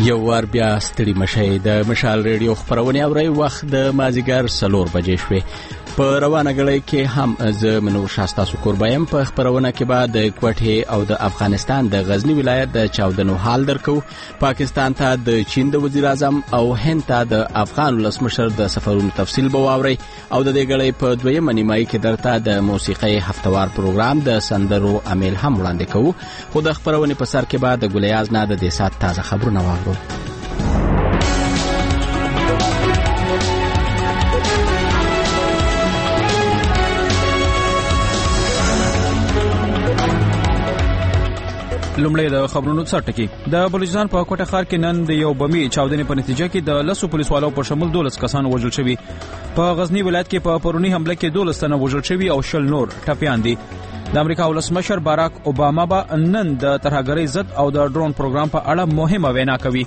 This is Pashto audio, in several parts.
یو وار بیا ستړي مشئ د مشال ریډیو خبرونه اوري وخت د مازیګر 4 بجې شوې په روانه غړې کې هم ز منور شاستا سکور بایم په خبرونه کې بعد د کوټه او د افغانستان د غزنی ولایت د چاودنو حال درکو پاکستان ته د چین د وزیر اعظم او هند ته د افغان ولسمشر د سفرونو تفصیل بواوري او د دې غړې په دویمه نیمایي کې درته د موسیقي هفتوار پروګرام د سندرو امیل هم وړاندې کوو خو د خبرونه په سر کې بعد د ګلیاز نه د سات تازه خبرونه واورو لومړی د خبرونو څرټکی د بلوچستان په کوټه ښار کې نن د یو بمي چاودنې په نتیجه کې د 10 پولیسوالو په شمول 12 کسان وژل شوي په غزنی ولایت کې په پرونی حمله کې 12 تنه وژل شوي او 10 نور ټپيان دي د امریکا ولسمشر باراک اوباما به نن د ترهګرۍ ضد او د ډرون پروګرام په اړه مهمه وینا کوي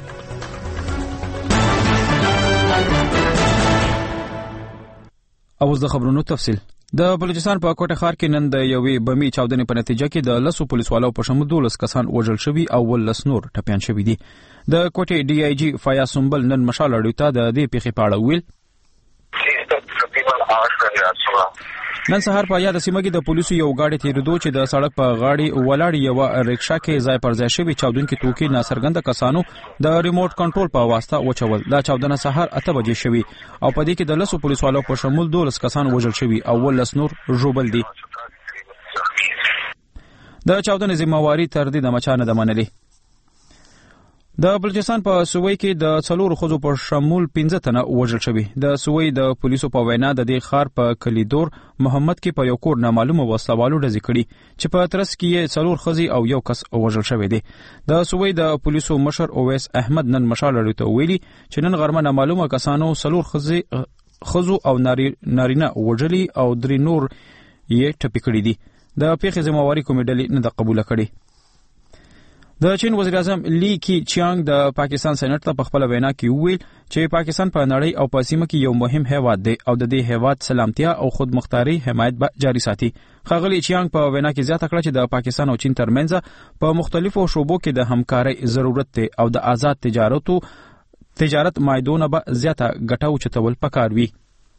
اوس د خبرونو تفصیل د بلوچستان په کوټه ښار کې نن د یوې بمي چاودنې په نتیجه کې د 10 پولیسوالو په شمول 12 کسان وژل شوي او 10 نور ټپيان شوي دي د کوټه ډي آی جی فیاض سنبل نن مشال اړیو ته د دې پیښې په اړه ویل نن سهار په یاد سیمه کې د پولیسو یو گاډي تیریدو چې د سړک په غاړې ولاړ یو رکشا کې ځای پر ځای شوی چاودونکو توکي ناڅرګند کسانو د ریموټ کنټرول په واسطه وچول دا چاودنه سهار 8 بجې شوی او په دې کې د 10 پولیسوالو په شمول 12 کسان وژل شوی او 10 نور ژوبل دي د چاودنې ذمہواری تر دې د مچانه د منلې د بلوچستان په سوی کې د 4 خزو په شمول 15 تنه وژل شوی د سوی د پولیسو په وینا د دې خار په کلیدور محمد کې په یو کور نامعلومه وسلوالو ډزې کړي چې په ترڅ کې 4 خزي او یو کس وژل شوی دی د سوی د پولیسو مشر اویس احمد نن مشال اړیو ته ویلي چې نن غرمه نامعلومه کسانو 4 خزو او نارینه وژلي او 3 نور یې ټپي کړي دي د پیښې ذمہواری کومې ډلې نه د قبول کړي د چین وزیر اعظم لی کی چیانګ د پاکستان سېنات ته په خپل وینا کې ویل چې پاکستان په نړۍ او په سیمه کې یو مهم هیواد دی او د دې هیواد سلامتیا او خودمختاري حمایت به جاري ساتي خغلی چیانګ په وینا کې زیاته کړه چې د پاکستان او چین ترمنځ په مختلفو شعبو کې د همکارۍ ضرورت دی او د آزاد تجارت معاهدونه به زیاته ګټه اوچتول پکار وي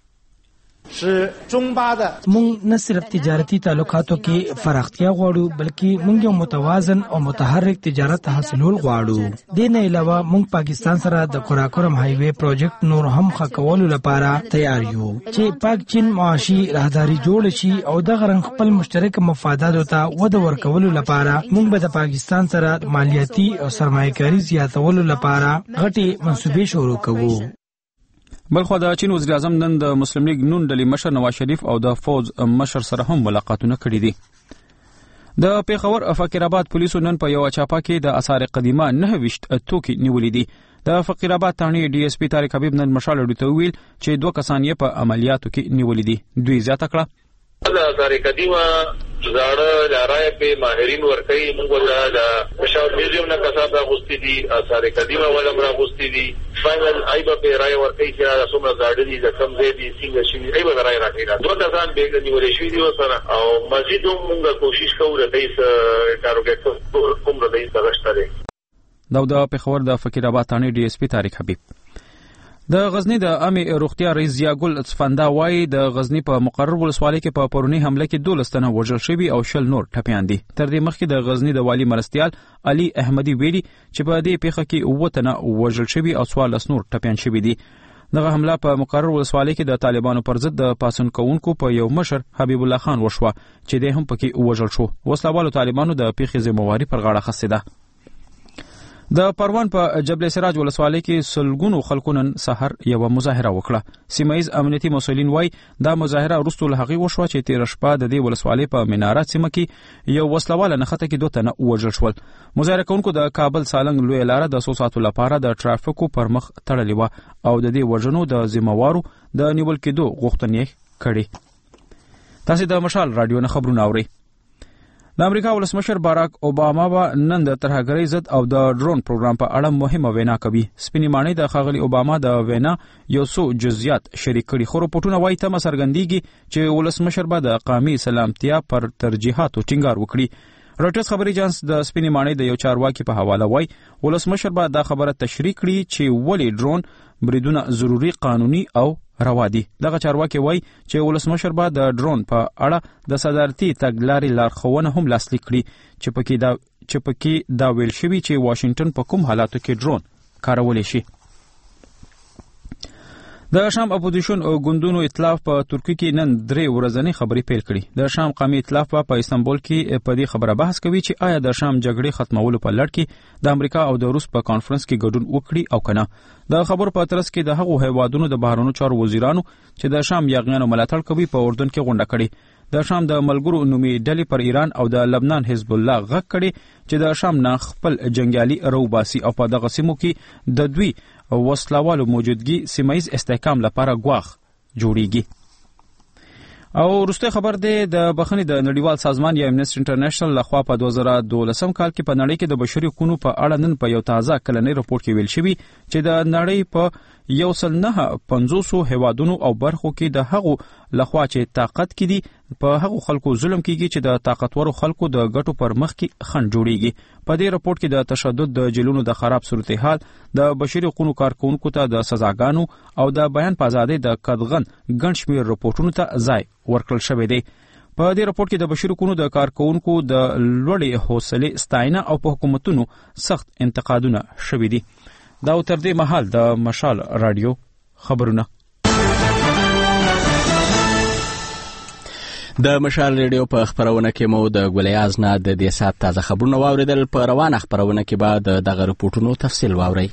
مونږ نه صرف تجارتي تعلقاتو کې فراختیا غواړو بلکې مونږ یو متوازن او متحرک تجارت حاصلول غواړو د نه علاوه مونږ پاکستان سره د کوراکورم های وی پروجیکټ نور هم ښکولو لپاره تیار یو چې پاک چین معاشي راهداري جوړ شي او د غرن خپل مشترک مفاداتو ته وده ورکولو لپاره مونږ به د پاکستان سره مالیاتي او سرمایه‌کاري زیاتولو لپاره غټي منصوبې شروع کوو بلخو د چین وزیر اعظم نن د مسلم لیگ نون ډلې مشر نواز شریف او د فوز مشر سره هم ملاقاتونه کړي دي د پیښور فقیرآباد پولیسو نن په یو چاپه کې د آثار قدیمه 9 توکي نیولې دي د فقیرآباد تانی ډي اس پی طارق حبیب نن مشال اړیو ته ویل چې 2 کسان یې په عملیاتو کې نیولې دي دوی زیاته کړه د آثار قدیمه زاړه لارای په ماهرین ورکې موږ د مشاور میوزیم نه کسات راغوستي دي آثار قدیمه ولهم راغوستي دي فاینل ایبه په رای ورکې چې څومره زاړه دي د کم ځای دي څنګه شي ایبه رای راکړي 2 کسان به نیولې شوی دي سره او مزید موږ کوشش کوو د دې کاروګر کوم د دې سرشتره د پیښور د فقیرآباد تانی ډي اس پی طارق حبیب د غزنی د عامه روغتیا رئیس ضیاء صفندا وايي د غزنی په مقرر ولسوالۍ کې په پرونی حمله کې 12 تنه وژل شوي او 10 نور ټپيان دي تر دې مخکې د غزنی د والی مرستيال علي احمدي ویلي چې په دې پیښه کې 9 تنه وژل شوي او 14 نور ټپيان شوي دي دغه حمله په مقرر ولسوالۍ کې د طالبانو پر ضد د پاسون کوونکو په یو مشر حبیب الله خان وشوه چې د هم پکې وژل شو وسلوالو طالبانو د پیښې ذمہواری پر غاړه خسته ده د پروان په جبل سراج ولسوالۍ کې سلګونو خلکو نن سحر یو مظاهره وکړه سیمایي امنیتي مسؤلین وایي دا مظاهره وروسته له هغې وشوه چې تیر شپه د دې ولسوالۍ په منارات سیمه کې یو وسلواله نښته کې 2 تنه وژل شول مظاهره کوونکو د کابل سالنګ لوی لاره د 100 ساعتو لپاره د ټرافیکو پر مخ تړلې و او د دې وژنو د ذمہوارو د نیول کېدو غوښتنې کړې تاسو د مشال رادیو نه خبرونه اورئ د امریکا ولسمشر باراک اوباما به نن د ترهګرۍ ضد او د ډرون پروګرام په اړه مهمه وینا کوي سپینې ماڼۍ د خاغلی اوباما د وینا یو څو جزئیات شریک کړي خو رپورټونه وایي تمه څرګندېږي چې ولسمشر به د قومي سلامتیا پر ترجیحاتو ټینګار وکړي رويټرز خبري اژانس د سپینې ماڼۍ د یو چارواکي په حواله وایي ولسمشر به دا خبره تشریح کړي چې ولې ډرون بریدونه ضروري قانوني او روا دي. دغه چارواکي وایي چې ولسمشر به د ډرون په اړه د صدارتي تګلارې لارښوونه هم لاسلیک کړي چې پکې دا ویل شوي چې واشنگټن په کوم حالاتو کې ډرون کارولی شي. د شام اپوزیشن ګوندونو ائتلاف په ترکیه کې نن 3 ورځنۍ خبرې پیل کړي. د شام قومي ائتلاف په استانبول کې په دې خبره بحث کوي چې آیا د شام جګړې ختمولو په لړ کې د امریکا او د روس په کانفرنس کې ګډون وکړي او کنه. د خبرو په ترڅ کې د هغو هیوادونو د بهرنیو چارو وزیرانو چې د شام یاغیانو ملاتړ کوي په اردن کې غونډه کړې. د شام د ملګرو نومي ډلې پر ایران او د لبنان حزب الله غږ کړي چې د شام نه خپل جنگیالي روباسي او په دغه سیمو کې د دوی وسلوالو موجودګي سیمایز استحکام لپاره غواخ جوړیږي. او وروسته خبر دی د بخښنې د نړیوال سازمان یا امنیسټي انټرنیشنل لخوا په 2012 کال کې په نړۍ کې د بشري حقوقو په اړه نن په یو تازه کلنۍ راپور کې ویل شوی چې د نړۍ په 1.950 هیوادونو او برخو کې د هغو لخوا چې طاقت کې دي په هغو خلکو ظلم کیږي چې د طاقتورو خلکو د ګټو پر مخ کې خنډ جوړیږي. په دې راپور کې د تشدد د جیلونو د خراب صورتحال د بشري حقوقو کارکونکو ته د سزاګانو او د بیان په ازادۍ د قدغن ګڼ شمېر راپورټونو ته ځای ورکړل شوی دی. په دې راپور کې د بشري حقوقو د کارکونکو د لوړې حوصلې ستاینه او په حکومتونو سخت انتقادونه شوي دي. دا تر دې مهال د مشال رادیو خبرونه. د مشال ریډیو په خبرونه کې مو د ګولیاز نه د دې سات تازه خبرونه واوریدل. په روانه خبرونه کې بعد دغه رپورټونو تفصیل واورئ.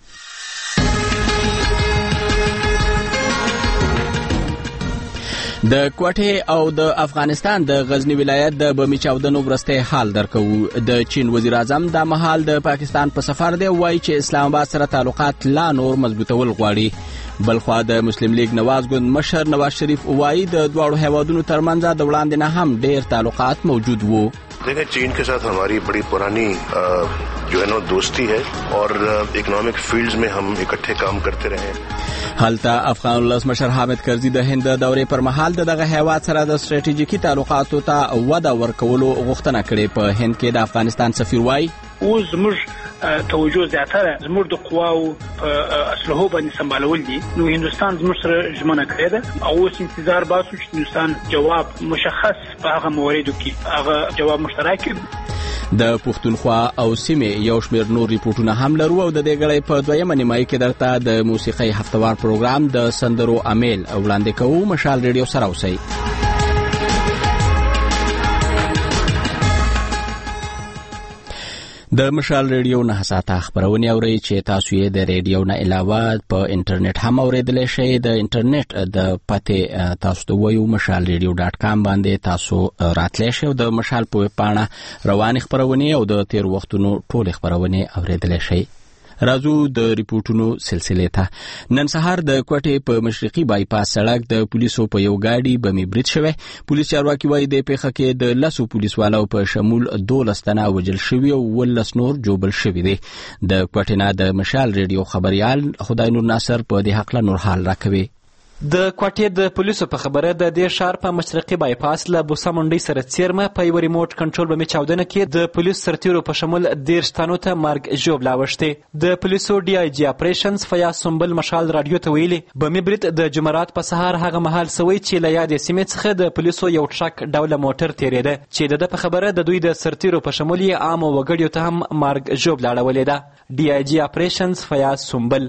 د کوټه او د افغانستان د غزنی ولایت د بمی چاودنو ورسته حال درکو. د چین وزیر اعظم د محل د پاکستان په سفر دی وایي چې اسلام آباد سره تعلقات لا نور مضبوطول غواړي. بلخوا د مسلم لیگ نواز ګوند مشر نواز شریف وایي د دواړو هیوادونو ترمنځ د وړاندې نه هم ډیر تعلقات موجود وو. देखिए चीन के साथ हमारी बड़ी पुरानी जो है ना दोस्ती है और इकोनॉमिक फील्ड्स में हम इकट्ठे काम करते रहे. هلته افغان ولس مشر حامد کرزي د هند دورې پر مهال دغه هیواد سره د استراتیژیکي تعلقاتو ته وده ورکولو غوښتنه کړې. په هند کې د افغانستان سفیر وایي اوس موږ توجه زیاتره زموږ د قواو په اسلحو باندې سمبالول دي. نو هندستان زموږ سره ژمنه کړې ده او اوس انتظار باسو چې هندستان جواب مشخص په هغه مواردو کې هغه جواب مشترک د پښتونخوا او سیمې یو شمېر نور ریپورټونه هم لرو او د دې غړې په دویمه نیمایي کې درته د موسیقۍ هفتوار پروګرام د سندرو امیل وړاندې کوو. مشال ریډیو سره اوسئ. د مشال ریډیو نه ساته خبرونه اورئ چې تاسو یې د ریډیو نه علاوه په انټرنیټ هم اوریدلی شئ. د انټرنیټ د پته تاسو ته وایو mashalradio.com باندې تاسو راتلی شئ او د مشال په پاڼه رواني خبرونه او د تیر وختونو ټول خبرونه اوریدلی شئ. راځو د ریپورټونو سلسله ته. نن سهار د کوټې په مشرقي بایپاس سړک د پولیسو په یو گاډي بمې برید شوه. پولیس چارواکي وایي د پیښه کې د لاسو پولیسوالو په شمول 12 تنه وژل شوي او 12 نور جوبل شوي دي. د کوټې نه د مشال ریډیو خبريال خدای نور ناصر په دې حق له نور حال راکوي. د کوټې د پولیسو په خبره د دې ښار په مشرقي بایپاس له بوسا منډۍ سره څیرمه په یو ریموټ کنټرول بمې چاودنه کې د پولیس سرتیرو په شمول 13 تنو ته مرګ ژوبله اوښتې. د پولیسو ډي آی جي اپریشنز فیاض سنبل مشال رادیو ته ویلي بمې برید د جمعرات په سهار هغه مهال سوی چې له یادې سیمې څخه د پولیسو یو ټرک ډوله موټر تیریده چې د په خبره د دوی د سرتیرو په شمول یې عام وګړیو ته هم مرګ ژوبله اړولې ده. ډي آی جي اپریشنز فیاض سنبل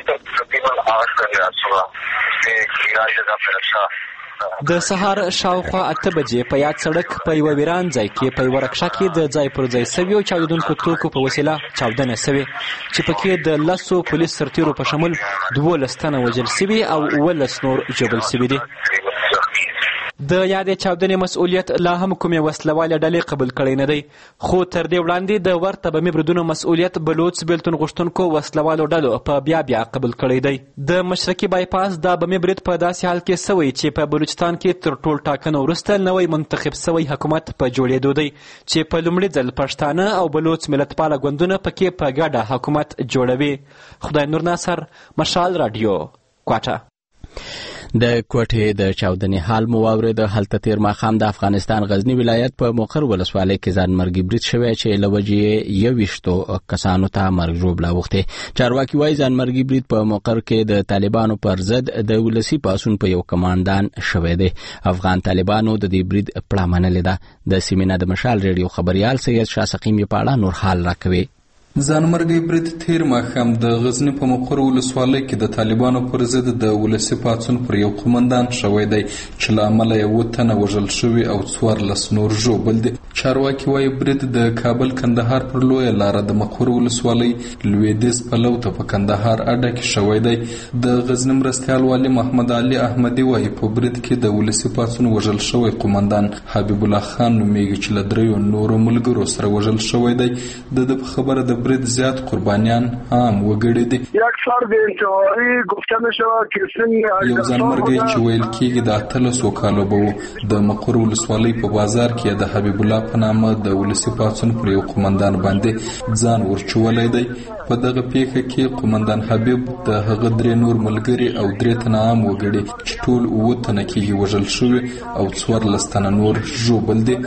د سهار شاوخوا 8 بجې په یاد سړک په یو ویران ځای کې په یو رکشه کې د ځای پر ځای سوي او چاودونکو توکو په وسیله چاودنه سوي چې پکې د لسو پولیس سرتیرو په شمول 12 تنه وژل سوي او 12 نور ژوبل سوي دي. د یادې چاودنې مسؤلیت لا هم کومې وسلوالې ډلې قبول کړی نه دی، خو تر دې وړاندې د ورته بمي بریدونو مسؤلیت بلوڅ بیلتون غوښتونکو وسلوالو ډلو په بیا قبول کړی دی. د مشرقي بایپاس دا بمي برید په داسې حال کې سوی چې په بلوچستان کې تر ټول ټاکنو وروسته نوی منتخب سوی حکومت په جوړېدو دی چې په لومړي ځل پښتانه او بلوڅ ملتپاله ګوندونه پکې په ګډه حکومت جوړوي. خدای نور ناصر، مشال رادیو، کوټه. د کوټې د چاودنې حال مو واورید. هلته تیر ماښام د افغانستان غزنی ولایت په مقر ولسوالۍ کې ځانمرګي برید شوی چې لوجې 21 کسانو ته مرګ ژوبله وخته. چارواکي وايي ځانمرګي برید په مقر کې د طالبانو پر ضد د ولسی پاسون په یو کمانډان شوی دی. افغان طالبانو د دې برید پړه منلې ده. د سیمینار د مشال ریډیو خبريال سید شاه سقیم په اړه نور حال راکوي. ځانمرګي برید تیر ماښام د غزنی په مقر ولسوالۍ کې د طالبانو پر ضد د ولسی پاڅون پر یو قومندان شوی دی چې له امله یې 7 تنه وژل شوي او 14 نور ژوبل دي. چارواکي وايي برید د کابل کندهار پر لویه لاره د مقر ولسوالۍ لویدیځ پلو ته په کندهار اډه کې شوی دی. د غزنی مرستیال والي محمد علي احمدي وايي په برید کې د ولسی پاڅون وژل شوی قومندان حبیب الله خان نومیږي چې له 3 نورو ملګرو سره وژل شوی دی. د خبره د برید زیات قربانیان هم وګړي دي. یو ځانمرګي چې ویل کېږي د 13 کالو به د مقر ولسوالۍ په بازار کې د حبیب الله په نامه د ولسی پاڅون پر یو قومندان باندې ځان ورچولای دی. په دغه پیښه کې قومندان حبیب د هغه 3 نور ملګري او 3 تنه عام وګړي چې ټول 7 تنه کې وژل شوي او 14 تنه نور ژوبل دي.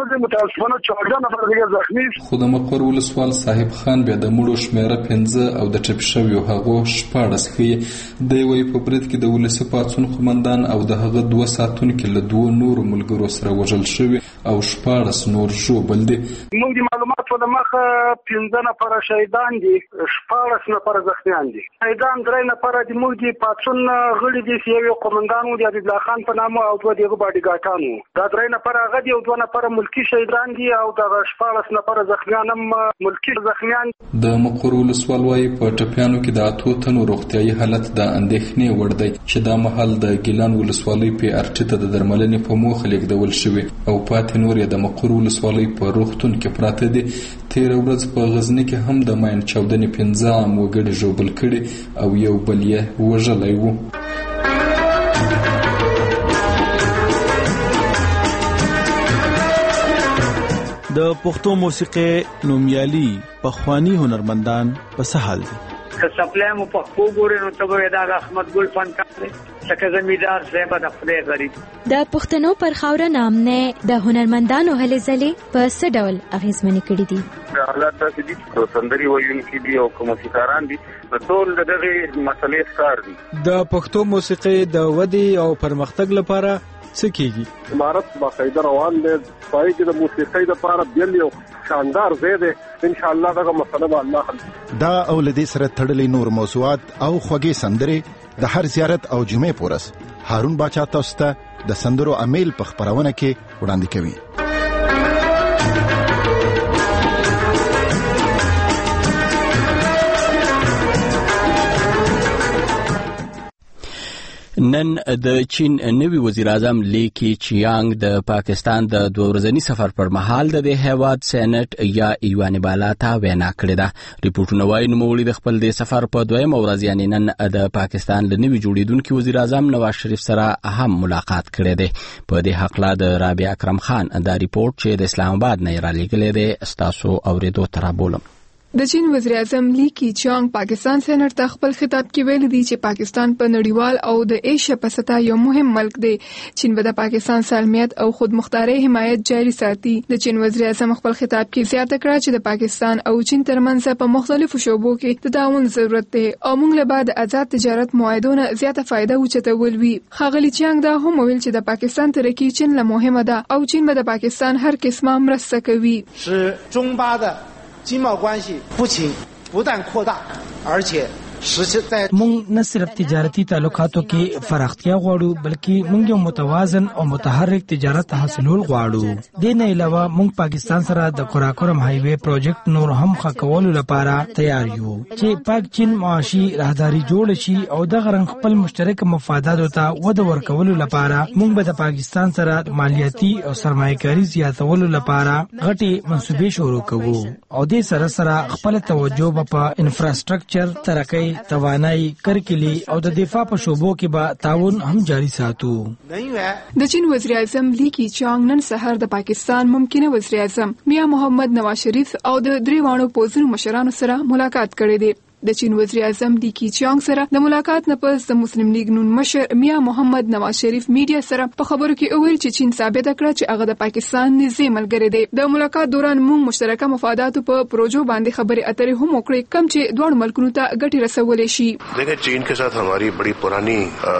خو د مقر ولسوال صاحب خان بیا د مړو شمیره 15 او د ټپي شویو هغو 14 ښیي. دی وايي په برید کې د ولسی پاڅون قومندان او د هغه 2 ساتونکي له 2 نورو ملګرو سره وژل شوي او 14 نور ژوبل دي. موږ د معلوماتو له مخه 15 نفره شهیدان دي، 14 نفره زخمیان دي. شهیدان 3 نفره د موږ د پاڅون غړي دي چې یو قومندان و د حبیب الله خان په نامه او 2 دغه باډیګاټان وو. دا 3 نفره هغه دي او 2 نفره ملکی شهیدان دي او د 14 نفره زخمیان هم ملکی زخمیان. د مقر ولسوال وايي په ټپیانو کې د 8 تنو روغتیايي حالت د اندېښنې وړ دی چې دا مهال د ګیلان ولسوالۍ په ارټ ته د درملنې په موخه لیږدول شوی او پاتې نور یې د مقر ولسوالۍ په روغتون کې پراته دي. تیر ورځ په غزنی کې هم د ماین چاودنې 15 عام وګړي ژوبل کړي او یو بل یې وژلی و. د پښتو موسیقي نومیالي پخوانی هنرمندان په سهال دي. که سپلای مو په خو ګورې نو ته به دا احمد ګل فنکار دی څنګه زمیدار صاحب د خدای غریب. د پښتنو پر خاوره نامنه د هنرمندانو هلې ځلې په څه ډول اغیزمنې کړې دي. حالات داسې دي چې سندري وایونکي دي او موسیقاران دي ټول دغه مسلې ښکار دي. د پښتو موسیقي د ودې او پرمختګ لپاره څه کیږي؟ امارت باقاعده روان دی پای کې د موسیقۍ لپاره بیل یو شاندار ځای دی. ان شاء الله دغه مسله به الله حل. دا او لدې سره تړلې نور موضوعات او خوږې سندرې د هر زیارت او جمعې پورس هارون باچا تاسو ته د سندرو امیل په خبرونه کې وړاندې کوي. نن د چین نوی وزیر اعظم لی کی چیانګ د پاکستان د 2 ورځني سفر پر مهال د هیواد سېنات یا ایوان بالا ته وینا کړې ده. ریپورتونه وايي نوموړي د خپل د سفر په 2م ورځ یعنی نن د پاکستان له نوی جوړیدونکو وزیر اعظم نواز شریف سره هم ملاقات کړې ده. په دې حق لا د رابعه اکرم خان دا ریپورت چې د اسلام آباد نه را لېږلې ده استاسو اوریدو ترابولم. د چین وزیر اعظم لی کی چیانګ پاکستان سېنات ته خپل خطاب کې ویل دي چې پاکستان په نړیوال او د ایشیا په سطح یو مهم ملک دی. چین به د پاکستان سالمیت او خودمختاري حمایت جاري ساتي. د چین وزیر اعظم خپل خطاب کې زیاته کړه چې د پاکستان او چین ترمنځ په مختلفو شعبو کې د تعاون ضرورت دی او موږ له بعد آزاد تجارت معاهدونو زیاته فائدہ اوچتول وی. ښاغلي چیانګ دا هم ویل چې د پاکستان ترقی چین له مهمه ده او چین به د پاکستان هر قسمه مرسته کوي. 是中巴的经贸关系不仅不但扩大，而且 مونږ نه صرف تجارتي تعلقاتو کې فراختیا غواړو بلکې مونږ یو متوازن او متحرک تجارت حاصلول غواړو. د نه علاوه مونږ پاکستان سره د قراقرم های وے پروجیکټ نور هم ښه لپاره تیار یو چې پاک چین معاشي راهداري جوړ شي او د غرن خپل مشترک مفاداتو ته وده ورکولو لپاره مونږ به د پاکستان سره مالیاتي او سرمایه‌کاري زیاتولو لپاره غټي منصوبې شروع کوو او د سره خپل توجه په انفراستراکچر ترقی توانایي کرکلی او د دفاع په شوبو کې به تعاون هم جاري ساتو. د چین وزیر اعظم لی کی چیانګ نن سهار د پاکستان ممکنه وزیر اعظم میا محمد نواز شریف او د 3 وانو پوزونو مشرانو سره ملاقات کړې ده. د چین وزیر اعظم لی کیچیانګ سره د ملاقات نه پس د مسلم لیگ نون مشر میاں محمد نواز شریف میډیا سره په خبرو کې وویل چې چین ثابت کړه چې هغه د پاکستان نږدې ملګری دی. د ملاقات دوران موږ مشترکه مفاداتو په پروژو باندې خبرې اترې هم وکړې کوم چې دوه ملکونو ته ګټه رسولې شي. देखिए चीन के साथ हमारी बड़ी पुरानी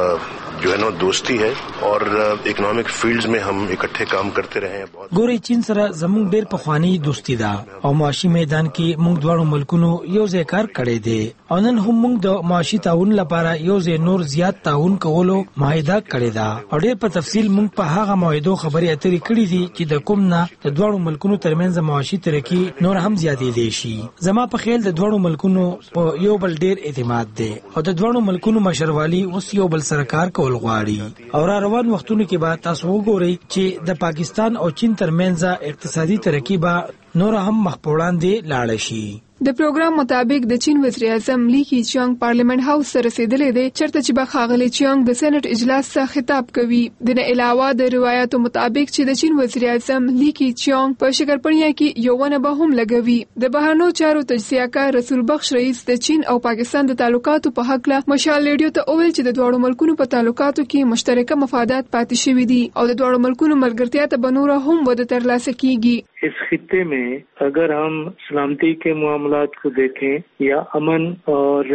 जो है ना दोस्ती है और इकोनॉमिक फील्ड्स में हम इकट्ठे काम करते रहे हैं. ګوري چین سره زموږ ډېر پخوانی دوستی ده او معاشي میدان کې موږ دواړو ملکونو یو ځای کار کړی دی او نن هم موږ د معاشي تعاون لپاره یو ځای نور زیات تعاون کولو معاهده کړی ده او ډېر په تفصیل موږ په هغه معاهدو خبرې اترې کړې دي چې د کوم نه د دواړو ملکونو ترمنځ معاشي ترقی نور هم زیاتېدلی شي. زما په خیال د دواړو ملکونو په یو بل ډېر اعتماد دی او د دواړو ملکونو مشروالي اوس یو بل سره کار کول غواړي او را روان وختونو کې به تاسو وګورئ چې د پاکستان او چین ترمنځ اقتصادي ترقی به نور هم مخ په وړاندې لاړ شي. د پروګرام مطابق د چین وزیر اعظم لی کیچیانګ پارلیمنت هاوس سره رسیدلی دی چرته چې به ښاغلی چیانګ د سېنات اجلاس څخه خطاب کوي. د نه علاوه د روایتو مطابق چې د چین وزیر اعظم لی کیچیانګ په شکرپنیا کې یو ونه به هم لګوي. د بهرنیو چارو تجزیه کار رسول بخش رئیس د چین او پاکستان د تعلقاتو په حق له مشال ریډیو ته وویل چې د دواړو ملکونو په تعلقاتو کې مشترکه مفادات پاتې شوي دي او د دواړو ملکونو ملګرتیا ته به نوره هم وده ترلاسه کیږي. इस खित्ते में अगर हम सलामती के मामलात को देखें या अमन और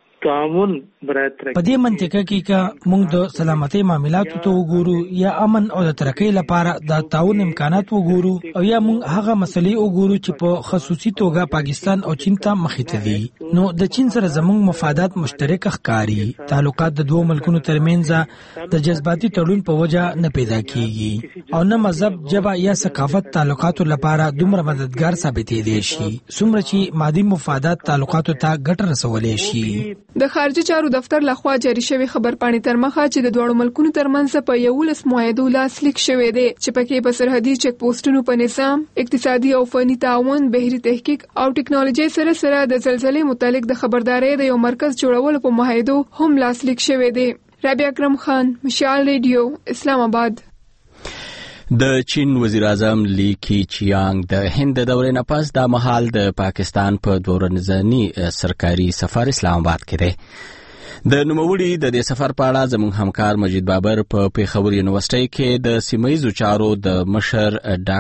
ताउन په دې منطقه کې کا موږ د سلامتۍ معاملاتو ته وګورو یا امن او د ترقۍ لپاره د تعاون امکانات وګورو او یا موږ هغه مسلې وګورو چې په خصوصي توګه پاکستان او چین ته مخې ته دي نو د چین سره زموږ مفادات مشترک ښکاري. تعلقات د دوه ملکونو ترمنځ د جذباتي تړون په وجه نه پیدا کیږي او نه مذهب ژبه یا ثقافت تعلقاتو لپاره دومره مددگار ثابتې دي شي څومره چې مادي مفادات تعلقاتو ته ګټه رسولې شي. د خارجي چارو دفتر لخوا جاری شوی خبرپاڼې تر مخه چې د دواړو ملکونو ترمنځ په 11 معاهدو لاسلیک شوی دی چې پکې په سرحدي چک پوسټونو په نظام اقتصادي او فني تعاون بهري تحقیق او ټکنالوژي سره سره د زلزلې متعلق د خبردارۍ د یو مرکز جوړولو په معاهدو هم لاسلیک شوی دی. رابعه اکرم خان، مشال ریډیو، اسلام آباد. د چین وزیر اعظم لی کیچیانګ د هند د دورې نه پس د مهال د پاکستان په دورنځنی سرکاري سفر اسلام آباد کې دی. د نوموړي د دې سفر په اړه زموږ همکار مجید بابر په پیښور یونیورسيټي کې د سیمایي چارو د مشر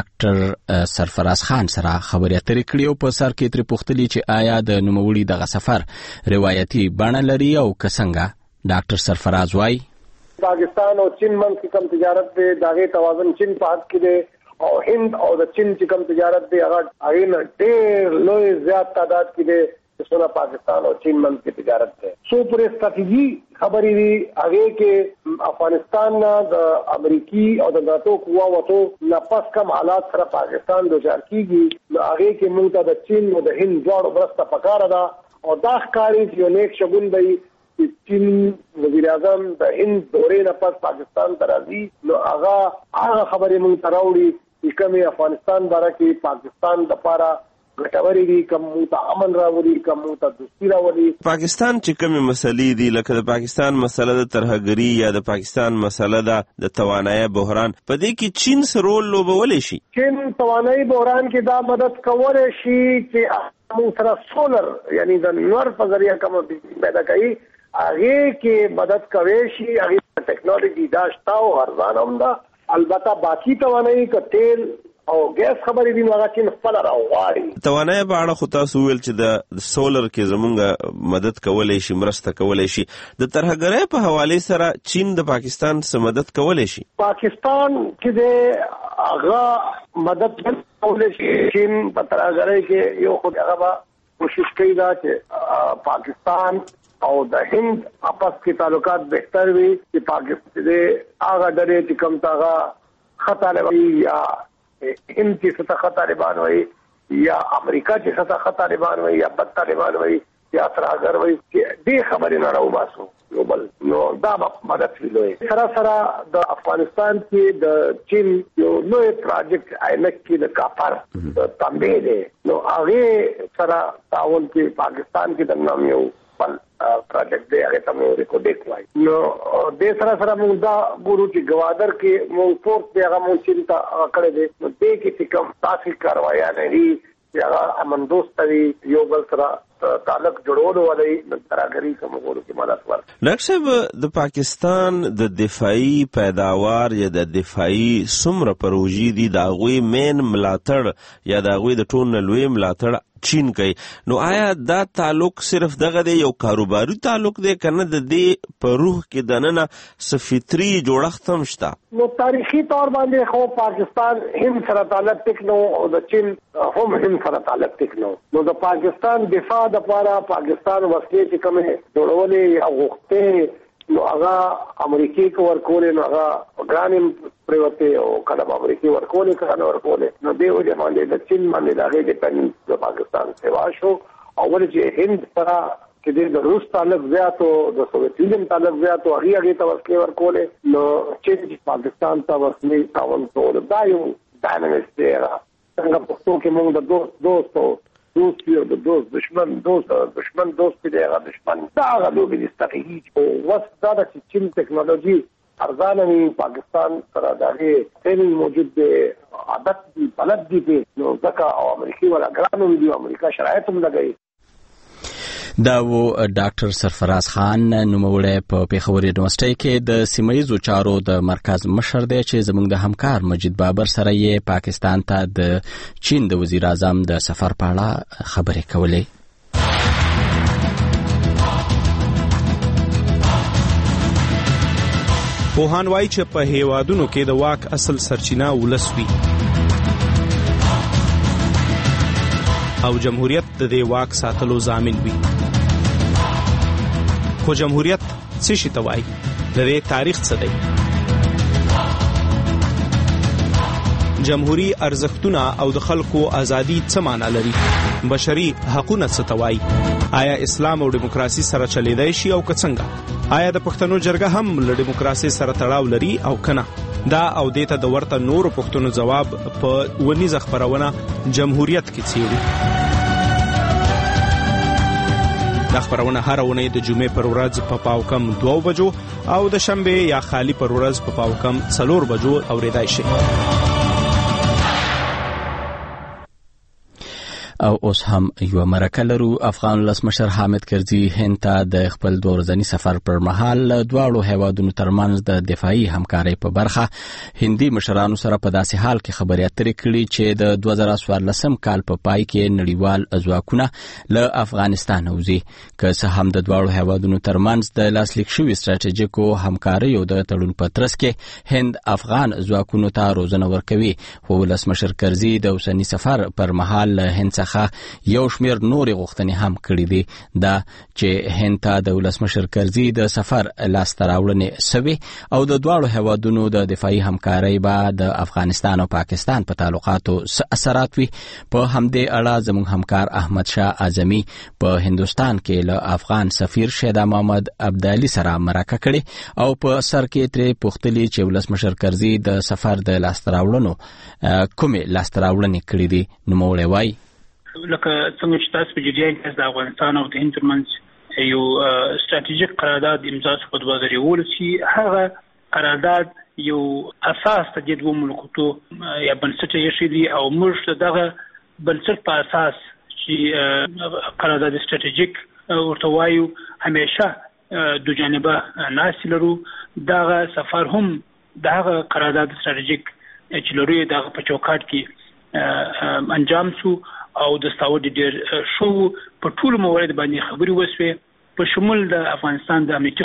ډاکټر سرفراز خان سره خبرې اترې کړې او په سر کې تر پوښتنې چې آیا د نوموړي دغه سفر روایتي بڼه لري او څنګه. ډاکټر سرفراز وايي پاکستان او چین منځ کې کم تجارت دی داغه توازن چین په حق کې دی او هند او د چین چې کم تجارت دی هغه نه ډېر لوی زیات تعداد کې دی چې څنګه پاکستان او چین منځ کې تجارت دی. سو پر استراتیژي خبرې دی هغه کې افغانستان د امریکای او د ناتو قواوو نه پس کم حالات سره پاکستان دوچار کیږي نو هغه کې موږ ته د چین او د هند دواړو برسته پکاره ده او دا ښکاري چې نیک شګون دی چین وزیر اعظم د هند دورې نه پس پاکستان ته راځي نو هغه خبرې موږ ته راوړي چې کومه افغانستان باره کې پاکستان د لپاره ګټوري دي کوم ته امن راوړي کوم ته دوستي راوړي. پاکستان چې کومه مسلې دي لکه د پاکستان مسله د ترهګري یا د پاکستان مسله د توانایي بحران په دې کې چین سره رول لوبولی شي. چین توانایي بحران کې دا مدد کولای شي چې موږ سره سولر یعنی د نور په ذریعہ کوم پیدا کوي هغه کې مدد کوي شي هغه ټیکنالوژي دا شته او ارزان هم ده. البته باقی توانایي ک تیل او ګیس خبرې دي هغه چې خپل راوړي. توانایي په اړه خو تاسو ویل چې د سولر کې زمونږ مدد کولای شي مرسته کولای شي د ترهګرۍ په حواله سره چین د پاکستان سره مدد کولای شي. پاکستان کې د هغه مدد کولای شي چین په ترهګرۍ کې یو خو هغه کوشش کوي دا چې پاکستان او د هند آپس کې تعلقات بهتر وي چې پاکستان دې هغه ډېر چې کم تاغه خطر وي یا هند کې څه خطر طالبان وي یا امریکا چې څه خطر طالبان وي یا بد طالبان وي یا ترهګر وي چې دې خبرې نه راوباسو یو بل نو دا مدد ویلوي. سره د افغانستان کې د چین یو لوی پروجیکټ عینک کې د کاپر د تانبې دی نو هغه سره تعاون کې پاکستان کې د نام یو پروجیکټ دی هغه ته موږ ریکورډ کوي نو د سره موږ دا ګورو چې گوادر کې موږ فورس دی هغه موږ چینتا کړی دی نو دې کې کوم تاسو کاروایی نه لري هغه امن دوست دی یو بل سره تعلق جوړولو ولې ترغري کوم غوړو کې مدد ورکړي. ډاکټر صاحب د پاکستان د دفاعي پیداوار یا د دفاعي څومره پروژې دي د هغوی مین ملاتړ یا د هغوی د ټول نه لوی ملاتړ چین کوي، نو آیا دا تعلق صرف دغه دی یو کاروباري تعلق دی کنه د دې په روح کې دننه فطري جوړښت هم شته؟ نو تاریخي طور باندې خو پاکستان هند سره تعلق ټیکنو او د چین هم هند سره تعلق ټیکنو، نو د پاکستان دفاع د لپاره پاکستان وسلې چې کومه جوړولې یا غوښتې نو هغه امریکای کو ورکولې، نو هغه ګرانم پریوته او کله امریکای ورکولې کله ورکولې، نو دیو دې باندې د چین باندې دغه ډیپندنس د پاکستان سیوا شو. او ولې هند سره کې د روس تعلق زیات او د سوویت یونین تعلق زیات او هغه ته ورکولې ورکولې، نو چین پاکستان ته ورکولې تاون ټول دا یو ډاینامیک دی. څنګه پښتو کې موږ د دوست یو د دوست دشمن دوست دی، هغه دشمن دا هغه لوبې دي استراتیژي او وس دا د چین ټیکنالوژي ارزانه وي، پاکستان سره دغه ټریننګ موجود دی، عادت دی، بلد دی، نو ځکه او امریکای ولا ګرانو دی، امریکا شرایط هم لګي. دا و ډاکټر سرفراز خان نوموړی په پیښور یونیورسيټي کې د سیمایي چارو د مرکز مشر دی چې زموږ د همکار مجید بابر سره یې پاکستان ته د چین د وزیر اعظم د سفر په اړه خبرې کولې. پوهان وایي چې په هیوادونو کې د واک اصل سرچینه ولس وي او جمهوریت د دې واک ساتلو ضامن وي. خو جمهوریت څه شي ته وایي؟ د دې تاریخ څه دی؟ جمهوری ارزښتونه او د خلکو ازادي څه معنا لري؟ بشري حقوقونه څه ته وایي؟ آیا اسلام او دیموکراسي سره چلیدای شي او که څنګه؟ آیا د پښتنو جرګه هم له دیموکراسي سره تړاو لري او کنه؟ دا او دیته د ورته نورو پښتنو جواب په ونیزه خبرونه جمهوریت کې څیړي. دا خبرونه هر اونۍ د جمعې پر ورځ په پاوکم 2 بجو او د شنبه یا خالی پر ورځ په پاوکم 4 بجو اوریدای شي. او اوس هم یو مرکه لرو. افغان ولسمشر حامد کرزي هند ته د خپل 2 ورځني سفر پر مهال دواړو هیوادونو ترمنځ د دفاعي همکارۍ په برخه هندي مشرانو سره په داسې حال کې خبرې اترې کړې چې د 2014 کال په پای کې نړیوال ځواکونه له افغانستان وځي. که څه هم د دواړو هیوادونو ترمنځ د لاسلیک شوي ستراتیژیکو همکاریو د تړون په ترڅ کې هند افغان ځواکونو ته روزنه ورکوي، خو ولسمشر کرزي د اوسني سفر پر مهال هند څخه یو شمیر نورې غوښتنې هم کړې دي. دا چې هند ته د ولسمشر کرزي د سفر لاسته راوړنې سوي او د دواړو هیوادونو د دفاعي همکارۍ به د افغانستان او پاکستان په تعلقاتو څه اثرات وي. په همدې اړه زموږ همکار احمد شاه اعظمي په هندوستان کې له افغان سفیر شیدا محمد عبدالي سره مرکه کړې او په سر کې ترې پوښتلي چې ولسمشر کرزي د سفر د لاسته راوړنو کومې لاسته راوړنې کړې دي. نوموړی وایي لکه څنګه چې تاسو په جریان کې د افغانستان او د هند ترمنځ یو ستراتیژیک قرارداد امضا شو په 2019 هغه قرارداد یو اساس ته د دوه ملکونو یا بنسټ یې شي دي او موږ دغه بنسټ په اساس چې قرارداد ستراتیژیک ورته وایو همیشه دو جانبه ناس لرو. دغه سفر هم دغه قرارداد ستراتیژیک چې لري دغه په چوکاټ کې انجام شو او د ستاوډ ډیر شو په ټول موارد باندې خبري وسوي په شمول د افغانستان د امنیتي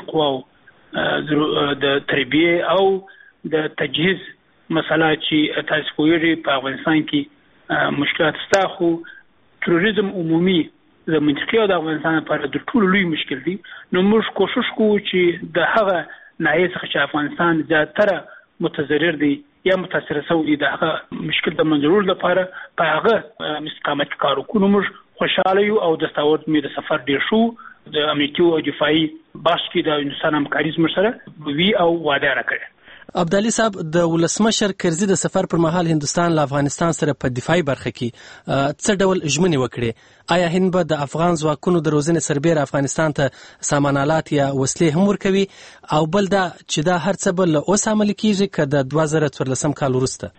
قواو د تربیه او د تجهیز مسله چې تاسو کوی په افغانستان کې مشکلات شته، خو تروریزم عمومي د منطقې او د افغانستان لپاره د ټول لوی مشکل دی. نو موږ کوشش کوو چې د هغه ناحیه څخه چې افغانستان زیاتره متضرر دی یا متاثر شوی د هغه مشکل د منځورولو لپاره په هغه مستقامت کار وکړو. موږ خوشاله یو او د ستاوډ مې د سفر ډیر شو د امنیتي او دفاعي باش کې د هندوستان همکاري سره وی او وعده راکړه. عبدالي صاحب د ولسمشر کرزي د سفر پر مهال هندوستان له افغانستان سره په دفاعي برخه کې څه ډول ژمنې وکړي؟ آیا هند به د افغان ځواکونو د روزنې سربېره افغانستان ته سامان آلات یا وسلې هم ورکوي؟ او بل دا چې دا هر څه به اوس عملي کیږي که د 2014 کال وروسته؟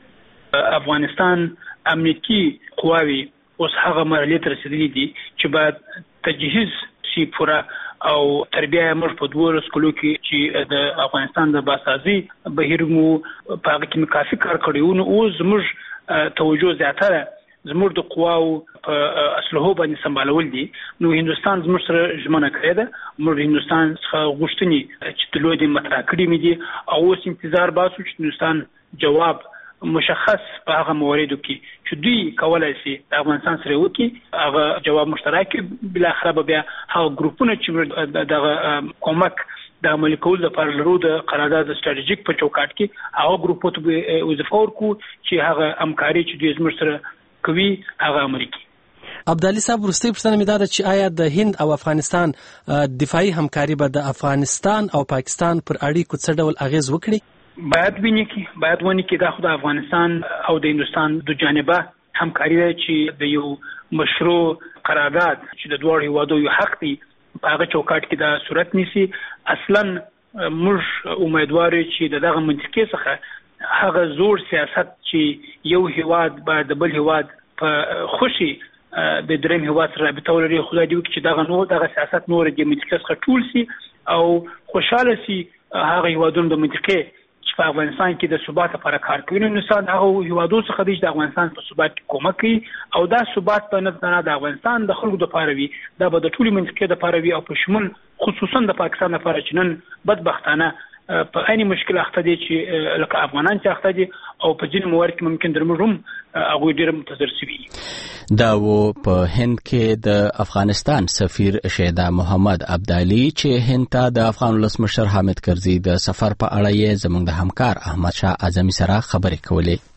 افغانستان امنیتي قواوي اوس هغه مرحله ته رسیدلې دي چې باید تجهیز شي پوره او تربیه موږ په 12 کلو کې چې د افغانستان د باسازي بهیر مو په هغه کې کافي کار کړیو. نو اوس موږ توجه زیاتره زموږ د قواو په اسلحو باندې سمبالول دي. نو هندستان زموږ سره ژمنه کړې ده. موږ هندستان څخه غوښتنې چې تلو دي مطرح کړې مې دي او اوس انتظار باسو چې هندستان جواب مشخص په هغه موردو کې چې دوی کولای شي د افغانستان سره وکړي هغه جواب مشترک بل اخر بیا هغه ګروپونه چې د کومک د عملي کول لپاره لرو د قرارداد ستراتیژیک په چوکاټ کې هغه ګروپونه به وظیفه ورکو چې هغه همکاري چې دوی زموږ سره کوي هغه امریکا. عبدالي صاحب وروستۍ پوښتنه مې دا ده چې آیا د هند او افغانستان دفاعي همکاري به د افغانستان او پاکستان پر اړیکو څه ډول اغیز وکړي؟ باید ونی کې دا خو د افغانستان او د هندستان د جانبه همکاري ده چې د یو مشروع قرارداد چې د دوه هیوادو یو حق دی په هغه چوکاټ کې دا صورت نیسي. اصلا موږ امیدوار چې دغه منطقې څخه هغه زور سیاست چې یو هیواد به د بل هیواد په خوشي د دریم هیواد سره رابطه ولري. خدای دې وکړي چې دغه سیاست نور د منطقې څخه ټول سي او خوشاله سي هغه هیوادونو د منطقې په افغانستان کې د ثبات لپاره کار کوي. نو انسان هغه هیوادو څخه د افغانستان په ثبات کې کومک کوي او دا ثبات په نه د افغانستان د خلکو لپاره وي دا به د ټولي منطقې لپاره وي او په شمول خصوصا د پاکستان لپاره چې نن بدبختانه په عین مشکل اخته دي چې لکه افغانان چې اخته دي او په ځینې موارد کې ممکن درموږم هغه ډیر متضرر شي. دا و په هند کې د افغانستان سفیر شهدا محمد عبدالي چې هند ته د افغان ولسمشر حامد کرزي د سفر په اړه یې زموږ د همکار احمد شاه اعظمي سره خبرې کولې.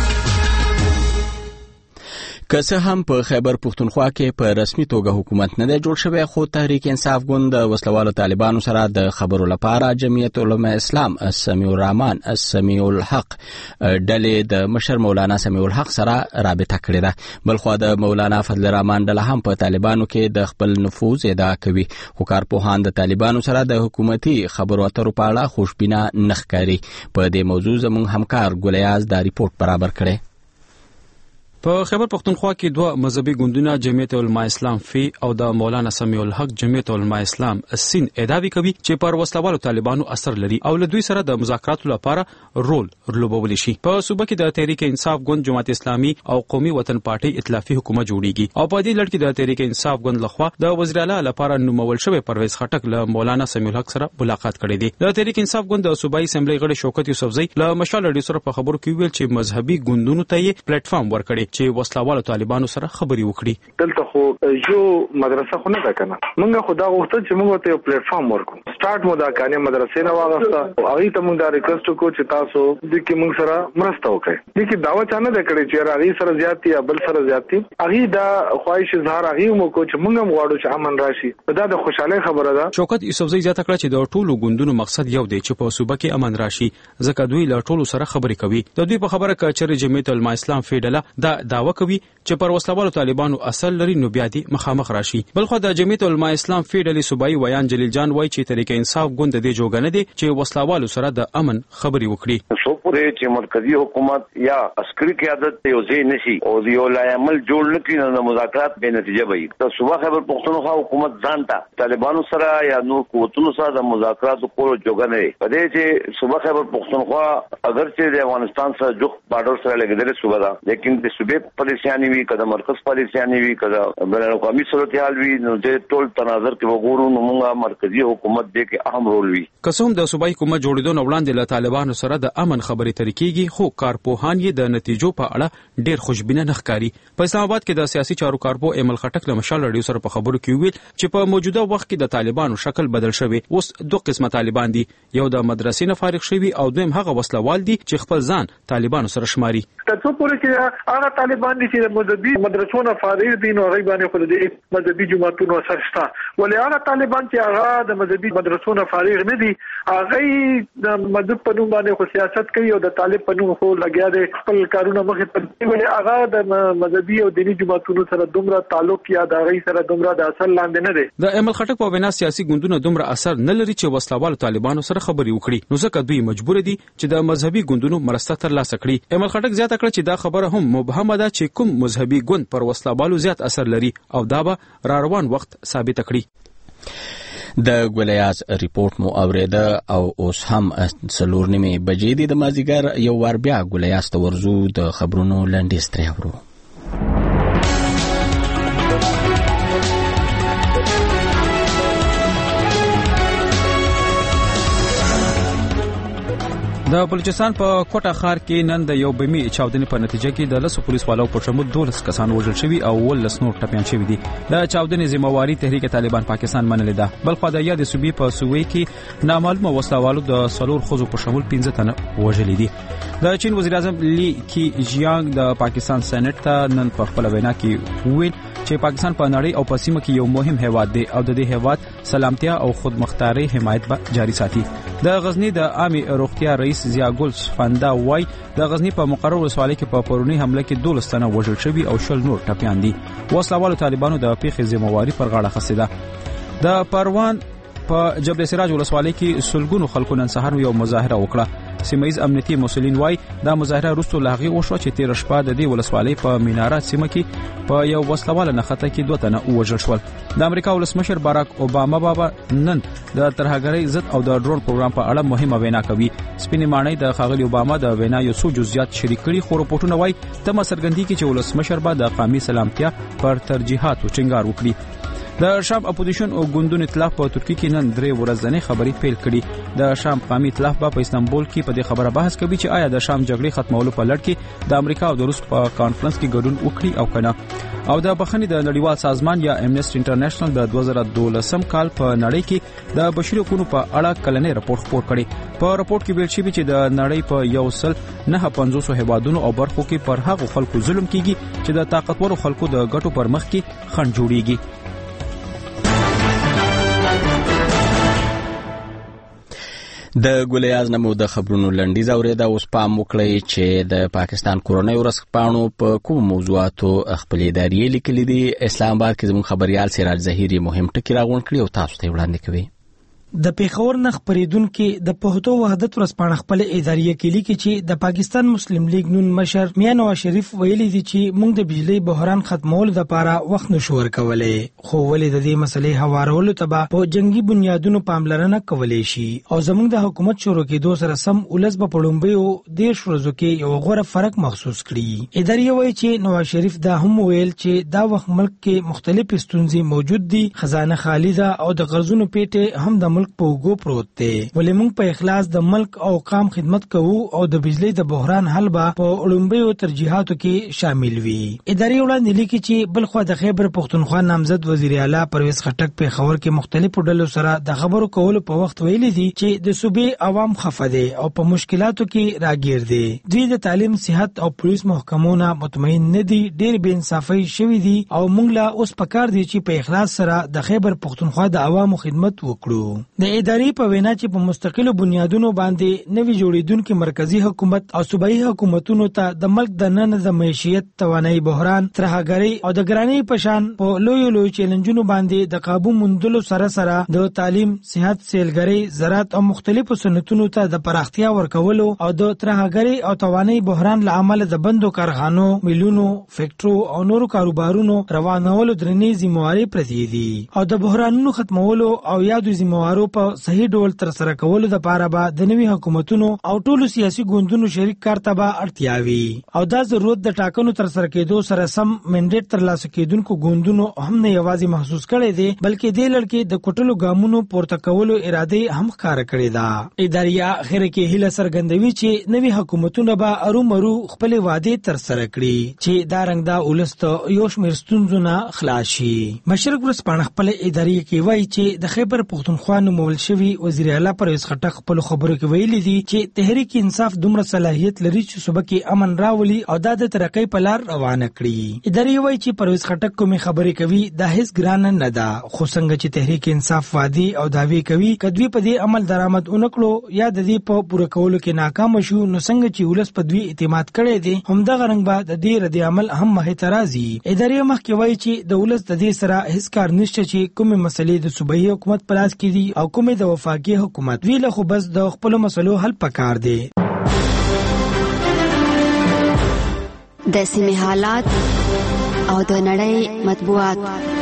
که څه هم په خیبر پختونخوا کې په رسمي توګه حکومت نه دی جوړ شوی خو تحریک انصاف ګوند د وسلوالو طالبانو سره د خبرو لپاره جمعیت علماء اسلام سمیع الرحمن سمیع الحق ډلې د مشر مولانا سمیع الحق سره رابطه کړې ده. بلخو د مولانا فضل الرحمن ډله هم په طالبانو کې د خپل نفوذ ادعا کوي خو کارپوهان د طالبانو سره د حکومتي خبرو اترو په اړه خوشبینه نه ښکاري. په دې موضوع زموږ همکار ګلیاز دا ریپورت برابر کړی. په خیبر پختونخوا کې دوه مذهبي ګوندونه جمعیت علماء اسلام فی او د مولانا سمیع الحق جمعیت علماء اسلام سین ادعا کوي چې پر وسلوالو طالبانو اثر لري او له دوی سره د مذاکراتو لپاره رول لوبولی شي. په صوبه کې د تحریک انصاف ګوند جماعت اسلامي او قومي وطن پارټي ائتلافي حکومت جوړیږي او په دې لړ کې د تحریک انصاف ګوند لخوا د وزیر اعلی لپاره نومول شوی پرویز خټک له مولانا سمیع الحق سره ملاقات کړې دي. د تحریک انصاف ګوند د صوبایي اسمبلی غړي شوکت یوسفزئی له مشال رادیو سره په خبرو کې ویل چې مذهبي ګوندونو ته یې پلیټ فارم ورکړي چې وسلوالو طالبانو سره خبري وکړي. دلته خو یو مدرسه خو نه ده کنه موږ خو دا غوښتل چې موږ ته یو پلیټ فارم ورکو. سٹارټ مو دا کانه مدرسې نه واغسته او هغه ته موږ دا ریکوست وکړو چې تاسو د کې موږ سره مرسته وکړئ. د کې داوا چانه د کړي چې هغه سره زیاتی یا بل سره زیاتی هغه دا خواهش اظهار هغه مو کو چې موږ هم غواړو چې امن راشي. دا د خوشاله خبره ده. شوکت یوسفزئی زیاته کړه چې د ټولو ګوندونو مقصد یو دی چې په صوبه کې امن راشي ځکه دوی له ټولو سره خبرې کوي. د دوی په خبره کې چې جمعیت علماء اسلام فیډله دا داوا کوي چې پر وسلوالو طالبانو اصل لري نو بیا دي مخامخ راشي. بلخو د جمعیت علماء اسلام فیډلې صوبایي ویان جلیل جان وایي چې تحریک انصاف ګوند د جوګنه دي چې وسلوالو سره د امن خبري وکړي. سو پورې چې مرکزی حکومت یا عسکري قیادت یو ځای نشي او یو لای عمل جوړ نکړي نو مذاکرات به نتیجه وي. د صوبه خیبر پختونخوا حکومت ځانته طالبانو سره یا نور قوتونو سره د مذاکرات کولو جوګنه دی. په دې چې صوبه خیبر پختونخوا اگر چې د افغانستان سره جوخ بارډر سره لګیدل صوبه ده لیکن د صوبې پالیسیانی وی کده مرکز پالیسیانی وی کده بین الاقوامي صورتحال وی نو د ټول تناظر کې وګورو نو موږ مرکزی حکومت دې کې اهم رول وی. قسم د صوبایي حکومت جوړیدو نو وړاندې له طالبانو سره د امن خبرې طریقېږي خو کارپوهان یې د نتیجو په اړه ډېر خوشبینه نه ښکاري. په اسلام آباد کې د سیاسي چارو کارپو ایمل خټک له مشال رادیو سره په خبرو کې ویل چې په موجوده وخت کې د طالبانو شکل بدل شوی. اوس دوه قسمه طالبان دي یو د مدرسې نه فارغ شوی او دویم هغه وسلوال دي چې خپل ځان طالبانو سره شماري. تاسو پورې چې هغه طالبان دي چې مذهبي مدرسو نه فارغ دي نو هغه باندې خو د مذهبي جماعتونو اثر شته. ولې هغه طالبان چې هغه د مذهبي مدرسو نه فارغ نه دي هغه د مذهب په نوم باندې خو سیاست کوي او د طالب په نوم خو لګیا دي خپل کارونه مخې ته. ولې هغه د مذهبي او دینی جماعتونو سره دومره تعلق یا د هغه سره دومره د اصل لاندې نه دي. د ایمل خټک په وینا سیاسي ګوندونه دومره اثر نه لري چې وسلوال طالبانو سره خبري وکړي نو ځکه دوی مجبور دي چې د مذهبي ګوندونو مرسته ترلاسه کړي. ایمل خټک زیاته کړه چې دا خبره هم مبهم هم ده چې کوم مذهبي ګوند پر وسلوالو زیات اثر لري او دا به را روان وخت ثابت کړي. د ګولیاز ریپورت مو اوریده او اوس هم 4:30 بجې د مازیګر یو وار بیا ګولیاز ته ورزو د خبرونو لنډیز ترې اورو. د بلوچستان په کوټه ښار کې نن د یو بمي چاودنې په نتیجه کې د 10 پولیسوالو په شمول 12 کسان وژل شوي او 19 نور ټپيان شوي دي. د چاودنې ذمہواری تحریک طالبان پاکستان منلې ده. بلخو د یاد صوبې په سوې کې نامعلومه وسلوالو د 4 خزو په شمول 15 تنه وژل دي. د چین وزیر اعظم لی کی جیانګ د پاکستان سېنات ته نن په خپل وینا کې وویل چې پاکستان په نړۍ او په سیمه کې یو مهم هیواد دی او د دې هیواد سلامتیا او خودمختاري حمایت به جاری ساتي. د غزنی د عامه روغتیا رئیس ضیاء فندا وای د غزنی په مقرر ولسوالۍ کې په پرونی حمله کې 12 تنه وژل شوي او 20 نور ټپيان دي. وسلوالو طالبانو د پیښې ذمہواری پر غاړه اخیستې ده. د پروان په جبل سراج ولسوالۍ کې سلګونو خلکو نن سهار یو مظاهره وکړه. سیمایز امنیتي مسولین وای دا مظاهره وروسته لاغي وشو چې 13 شپه د دې ولسوالۍ په مینارات سیمه کې په یو وسلواله نخته کې 2 تنه وژل شول. د امریکا ولسمشر باراک اوباما بابا نن د ترهګرۍ ضد او د ډرون پروګرام په اړه مهمه وینا کوي. سپینې ماڼۍ د خاغلی اوباما د وینا یو څو جزئیات شریک کړي خو رپورټونه وای تم سرګندۍ کې چې ولسمشر به د قومي سلامتیا پر ترجیحاتو ټینګار وکړي. د شام اپوزیشن او ګوندونو ائتلاف په ترکیه کې نن 3 ورځنۍ خبري پیل کړي. د شام قومي ائتلاف په استانبول کې په دې خبره بحث کوي چې آیا د شام جګړې ختمولو په لړ کې د امریکا او د روس په کانفرنس کې ګډون وکړي او کنه. او د بخښنې د نړیوال سازمان یا امنیسټي انټرنیشنل د 2012 کال په نړۍ کې د بشري حقوقو په اړه کلنې راپور خپور کړي. په راپور کې ویل شوی چې د نړۍ په 1.950 هیوادونو او برخو کې پر هغو خلکو ظلم کیږي چې د طاقتورو خلکو د ګټو پر مخ کې خنډ جوړیږي. د ګولیاز نمو د خبرونو لنډیز اوریده. اوس پام وکړئ چې د پاکستان کورنۍ ورځپاڼو په کوم موضوعاتو خپل اداري لیکلي دي. اسلام آباد کې زموږ خبريال سراج ظهیری مهم ټکی راغونډ کړی او تاسو ته وړاندې کوي. د پیښور نخ پریدونکو د پښتو وحدت ورځپاڼه خپل اداري کې لیکي چې د پاکستان مسلم لیگ نون مشر میاں نواز شریف ویلي دي چې موږ د بجلی بحران ختمولو لپاره وخت نشو ورکولای خو ولې د دې مسلې هوارولو ته په جنگي بنیادونو پاملرنه کولای شي او زموږ د حکومت شروع کېدو سره سم ولس په پړومبیو د شروزو کې یو غوړه فرق محسوس کړي. اداري وایي چې نواز شریف دا هم ویل چې دا وخت ملک کې مختلف ستونزې موجود دي، خزانه خالی ده او د قرضونو پیټه هم د په وګو پروت دی. ولې موږ په اخلاص د ملک او قام خدمت کوو او د بجلی د بحران حل به په اولمبیو ترجیحاتو کې شامل وي. اداري وړاندې لیکي چې بلخو د خیبر پختونخوا نامزد وزیر اعلی پرویز خټک په خبر کې مختلفو ډلو سره د خبرو کولو په وخت ویلي دي چې د صوبې عوام خفه دي او په مشکلاتو کې راګیر دي. دوی د تعلیم، صحت او پولیس محکمونو مطمئن نه دي، ډېر بې انصافي شوي دي او موږ لا اوس پکار دي چې په اخلاص سره د خیبر پختونخوا د عوامو خدمت وکړو. د اداري په وینا چې په مستقلو بنیادونو باندې نوي جوړیدونکو مرکزی حکومت او صوبایي حکومتونو ته د ملک د نن د معیشت توانایي بحران، ترهګرۍ او د ګرانۍ پشان په لوی چیلنجونو باندې د قابو موندلو سره سره د تعلیم، صحت، سیلګرۍ، زراعت او مختلفو صنعتونو ته د پراختیا ورکولو او د ترهګرۍ او توانایي بحران لامل د بندو کارخانو، میلونو، فیکټرو او نورو کاروبارونو روانولو درنې ذمہواری پرتی دي او د بحرانونو ختمولو او یادو ذمہوارو په صحیح ډول تر سره کولو لپاره به د نوي حکومتونو او ټولو سیاسي ګوندونو شریک کار ته به اړتیا وي او دا ضرورت د ټاکنو تر سره کېدو سره سم منډیټ ترلاسه کېدونکو ګوندونو هم نه یوازې محسوس کړي دي بلکې د لړکې د کوټلو ګامونو پورته کولو اراده هم ښکار کړې ده. اداري اخر کې هله سرګندوي چې نوي حکومتونه به ارومرو خپل وعده تر سره کړي چې دا رنګ دا ولست یو شمېر ستونزونه خلاص شي. مشرق ورځپاڼه خپل اداري کې وایي چې د خیبر پختونخوا نومول شوی وزیر اعلی پرویز خټک خپل خبرو کې ویلي دي چې تحریک انصاف دومره صلاحیت لري چې صوبه کې امن راولي او د ترقۍ په لار روانه کړي. اداري وایي چې پرویز خټک کومې خبرې کوي دا هیڅ ګران نه ده خو څنګه چې تحریک انصاف وادي او داوی کوي کدوی په دې عمل درآمد اونکړو یا د دې په پوره کولو کې ناکام شو نو څنګه چې ولس په دوی اعتماد کړي دي همدغه رنګ به د دې رد عمل هم مخې ته راځي. اداري مخکې وایي چې د ولس د دې سره هیڅ کار نشته چې کومې مسلې د صوبایي حکومت په لاس کې دي او کومې د وفاقي حکومت ویله خو بس د خپل مسلو حل پکار دی. د سیمې حالات او د نړۍ مطبوعات.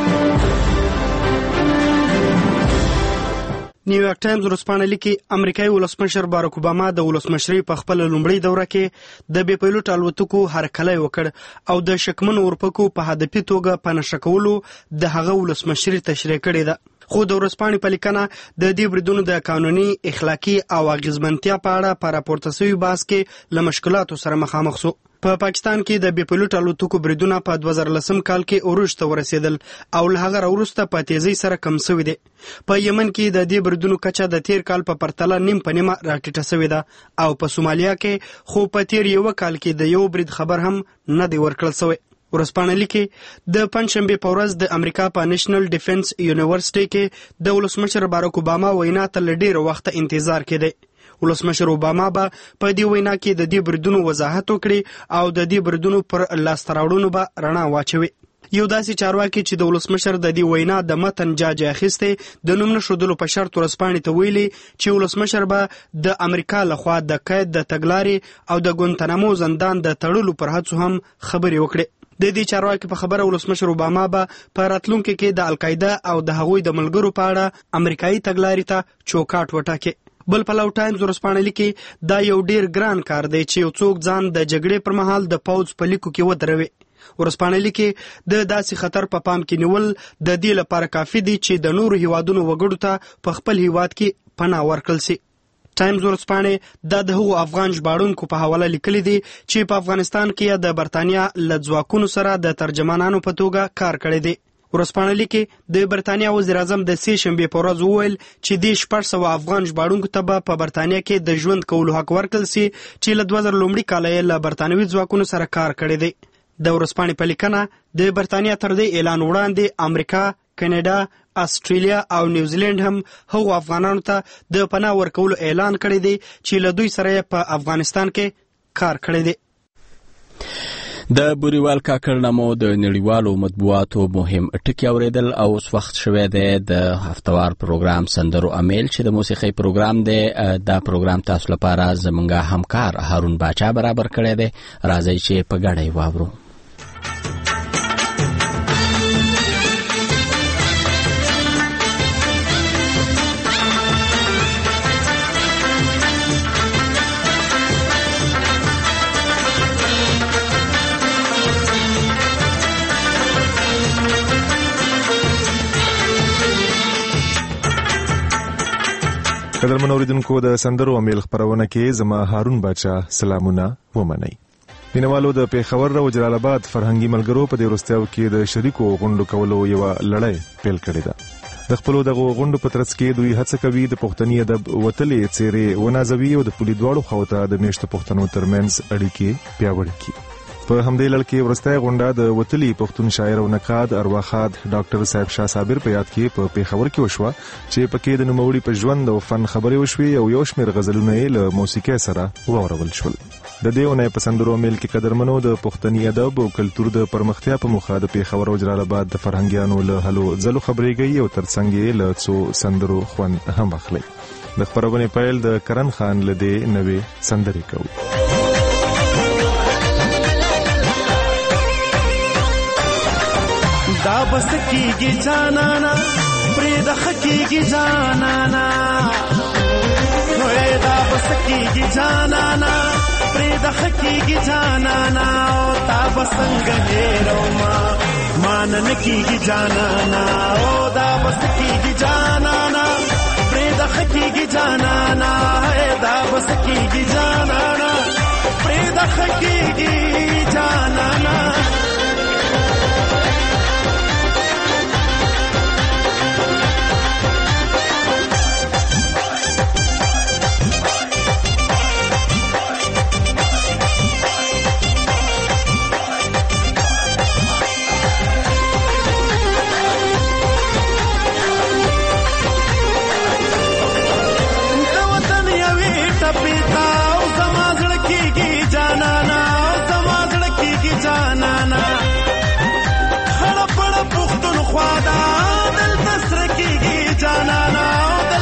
نیویارک ټایمز ورځپاڼه لیکي امریکایي ولسمشر باراک اوباما د ولسمشرۍ په خپل لومړۍ دوره کې د بې پیلوټ الوتکو هرکلی وکړ او د شکمنو اورپکو په هدفي توګه په نښه کولو د هغه ولسمشري تشریح کړې ده. خو د ورځپاڼې په لیکنه د دې بریدونو د قانوني، اخلاقي او اغیزمنتیا په اړه په راپورته شوي بحث کې له مشکلاتو سره مخامخ شو. په پاکستان کې د بې پیلوټ الوتکو بریدونه په 2010 کال کې عروج ته ورسېدل او له هغه وروسته په تیزی سره کم شوي دي. په یمن کې د دې بریدونو کچه د تیر کال په پرتله نیم په نیمه راټیټه شوې ده او په سومالیا کې خو په تیر یو کال کې د یو برید خبر هم نه دی ورکړل شوی. ورځپاڼه لیکي د پنځشنبه په ورځ د امریکا په نېشنل ډیفنس یونیورسيټي کې د ولسمشر باراک اوباما وینا ته ډېر وخت انتظار کړي. ولسمشر اوباما به په دې وینا کې د دې بریدونو وضاحت وکړي او د دې بریدونو پر لاسته راوړنو به رڼا واچوي. یو داسې چارواکي چې د ولسمشر د دې وینا د متن جاج اخیسته د نوم نشودلو په شرط ورځپاڼې ته ویلي چې ولسمشر به د امریکا لخوا د قید د تګلارې او د ګونتنامو زندان د تړلو پر هڅو هم خبرې وکړي. د دې چارواکي په خبره ولسمشر اوباما به په راتلونکي کې د القاعده او د هغوی د ملګرو په اړه امریکایي تګلارې ته چوکاټ وټاکي. بل پلو ټایمز ورځپاڼه لیکي دا یو ډیر ګران کار دی چې یو څوک ځان د جګړې پر مهال د پوځ په لیکو کې ودروي. ورځپاڼه لیکي د داسې خطر په پام کې نیول د دې لپاره کافي دي چې د نورو هیوادونو وګړو ته په خپل هیواد کې پناه ورکړل شي. ټایمز ورځپاڼه د هغو افغان ژباړونکو په حواله لیکلي دي چې په افغانستان کې د برتانیا له ځواکونو سره د ترجمانانو په توګه کار کړی دی. ورځپاڼه لیکي د برتانیا وزیر اعظم د سې شنبې په ورځ وویل چې د 400 افغان ژباړونکو ته په برتانیا کې د ژوند کولو حق ورکړل شي چې له 2000 لومړي کال یې له برتانوي ځواکونو سره کار کړی دی. د ورځپاڼې په لیکنه د برتانیا تر دې اعلان وړاندې امریکا، کاناډا، استرالیا او نیوزیلند هم هغو افغانانو ته د پناه ورکولو اعلان کړی دی چې له دوی سره په افغانستان کې کار کړی دی. د بوریوال کاکړنامو د نړیوالو مطبوعاتو مهم ټکی اوریدل او اوس وخت شوه د هفتوار پروګرام سندرو امیل چې د موسیقي پروګرام دی. دا پروګرام تاسو لپاره زمونږ همکار هارون باچا برابر کړی دی. راځي چې په ګډه واورو. قدرمن اوریدونکو د سندرو امیل خبرونه کې زما هارون باچا سلامونه ومنئ. مینوالو د پیښور او جلال آباد فرهنګي ملګرو په دې وروستیو کې د شریکو غونډو کولو یو لړۍ پیل کړې ده. د خپلو دغو غونډو په ترڅ کې دوی هڅه کوي د پښتني ادب وتلې څیرې ونازوي او د پولي دواړو خواته د میشتو پښتنو ترمنځ اړیکې پیاوړې کړي. په همدې لړ کې وروستۍ غونډه د وتلي پښتون شاعر او نقاد ارواخاد ډاکټر صاحب شاه صابر په یاد کې په پیښور کې وشوه چې پکې د نوموړي په ژوند او فن خبرې وشوي او یو شمېر غزلونه یې له موسیقۍ سره واورول شول. د دې اونۍ په سندرو میل کې قدرمنو د پښتني ادب او کلتور د پرمختیا په موخه د پیښور او جلال آباد د فرهنګیانو له هلو ځلو خبرېږي او ترڅنګ یې له څو سندرو خوند هم اخلي. د خبرونې پیل د کرن خان له دې نوې سندرې کوو. دا بس کیږي جانانا پرې د خکیږي جانانا وې دا بس کیږي جانانا پرې د خکیږي جانانا او تا بسنګ هېرو ما نن کیږي جانانا او دا بس کیږي جانانا پرې د خکیږي جانانا دا بس کیږي جانانا پرې د خکیږي جانانا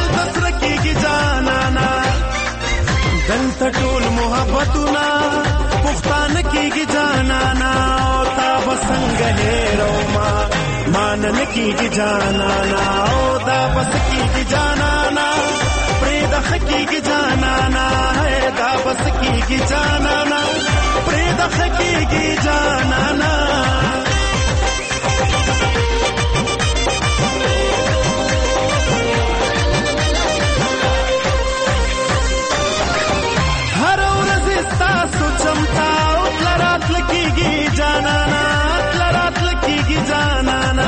دلته ټول محبتونه پښتانه کېږي جانانا او تا بسنګ هېرو مان نه کېږي جانانا او دا بس کېږي جانانا پرې د حقیقي جانانا دا بس کېږي جانانا پرې د حقیقي جانانا هر ورځ ستاسو چمتا او تلرات لکېږي جانانا تلرات لکېږي جانانا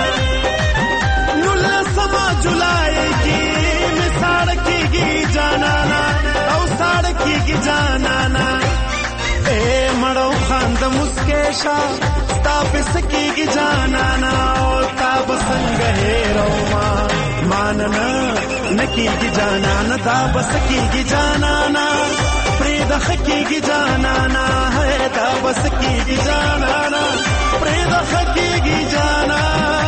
19 جولای کې می ساړه کېږي جانانا او ساړه کېږي جانانا اے مړو خاند مسکیشا ستا په سکیږي جانانا او تا بسنګ هېرو ماننا نکېږي جانانا دا بسکیږي جانانا پرې د حقیقي جانانا دا بسکیږي جانانا پرې د حقیقي جانانا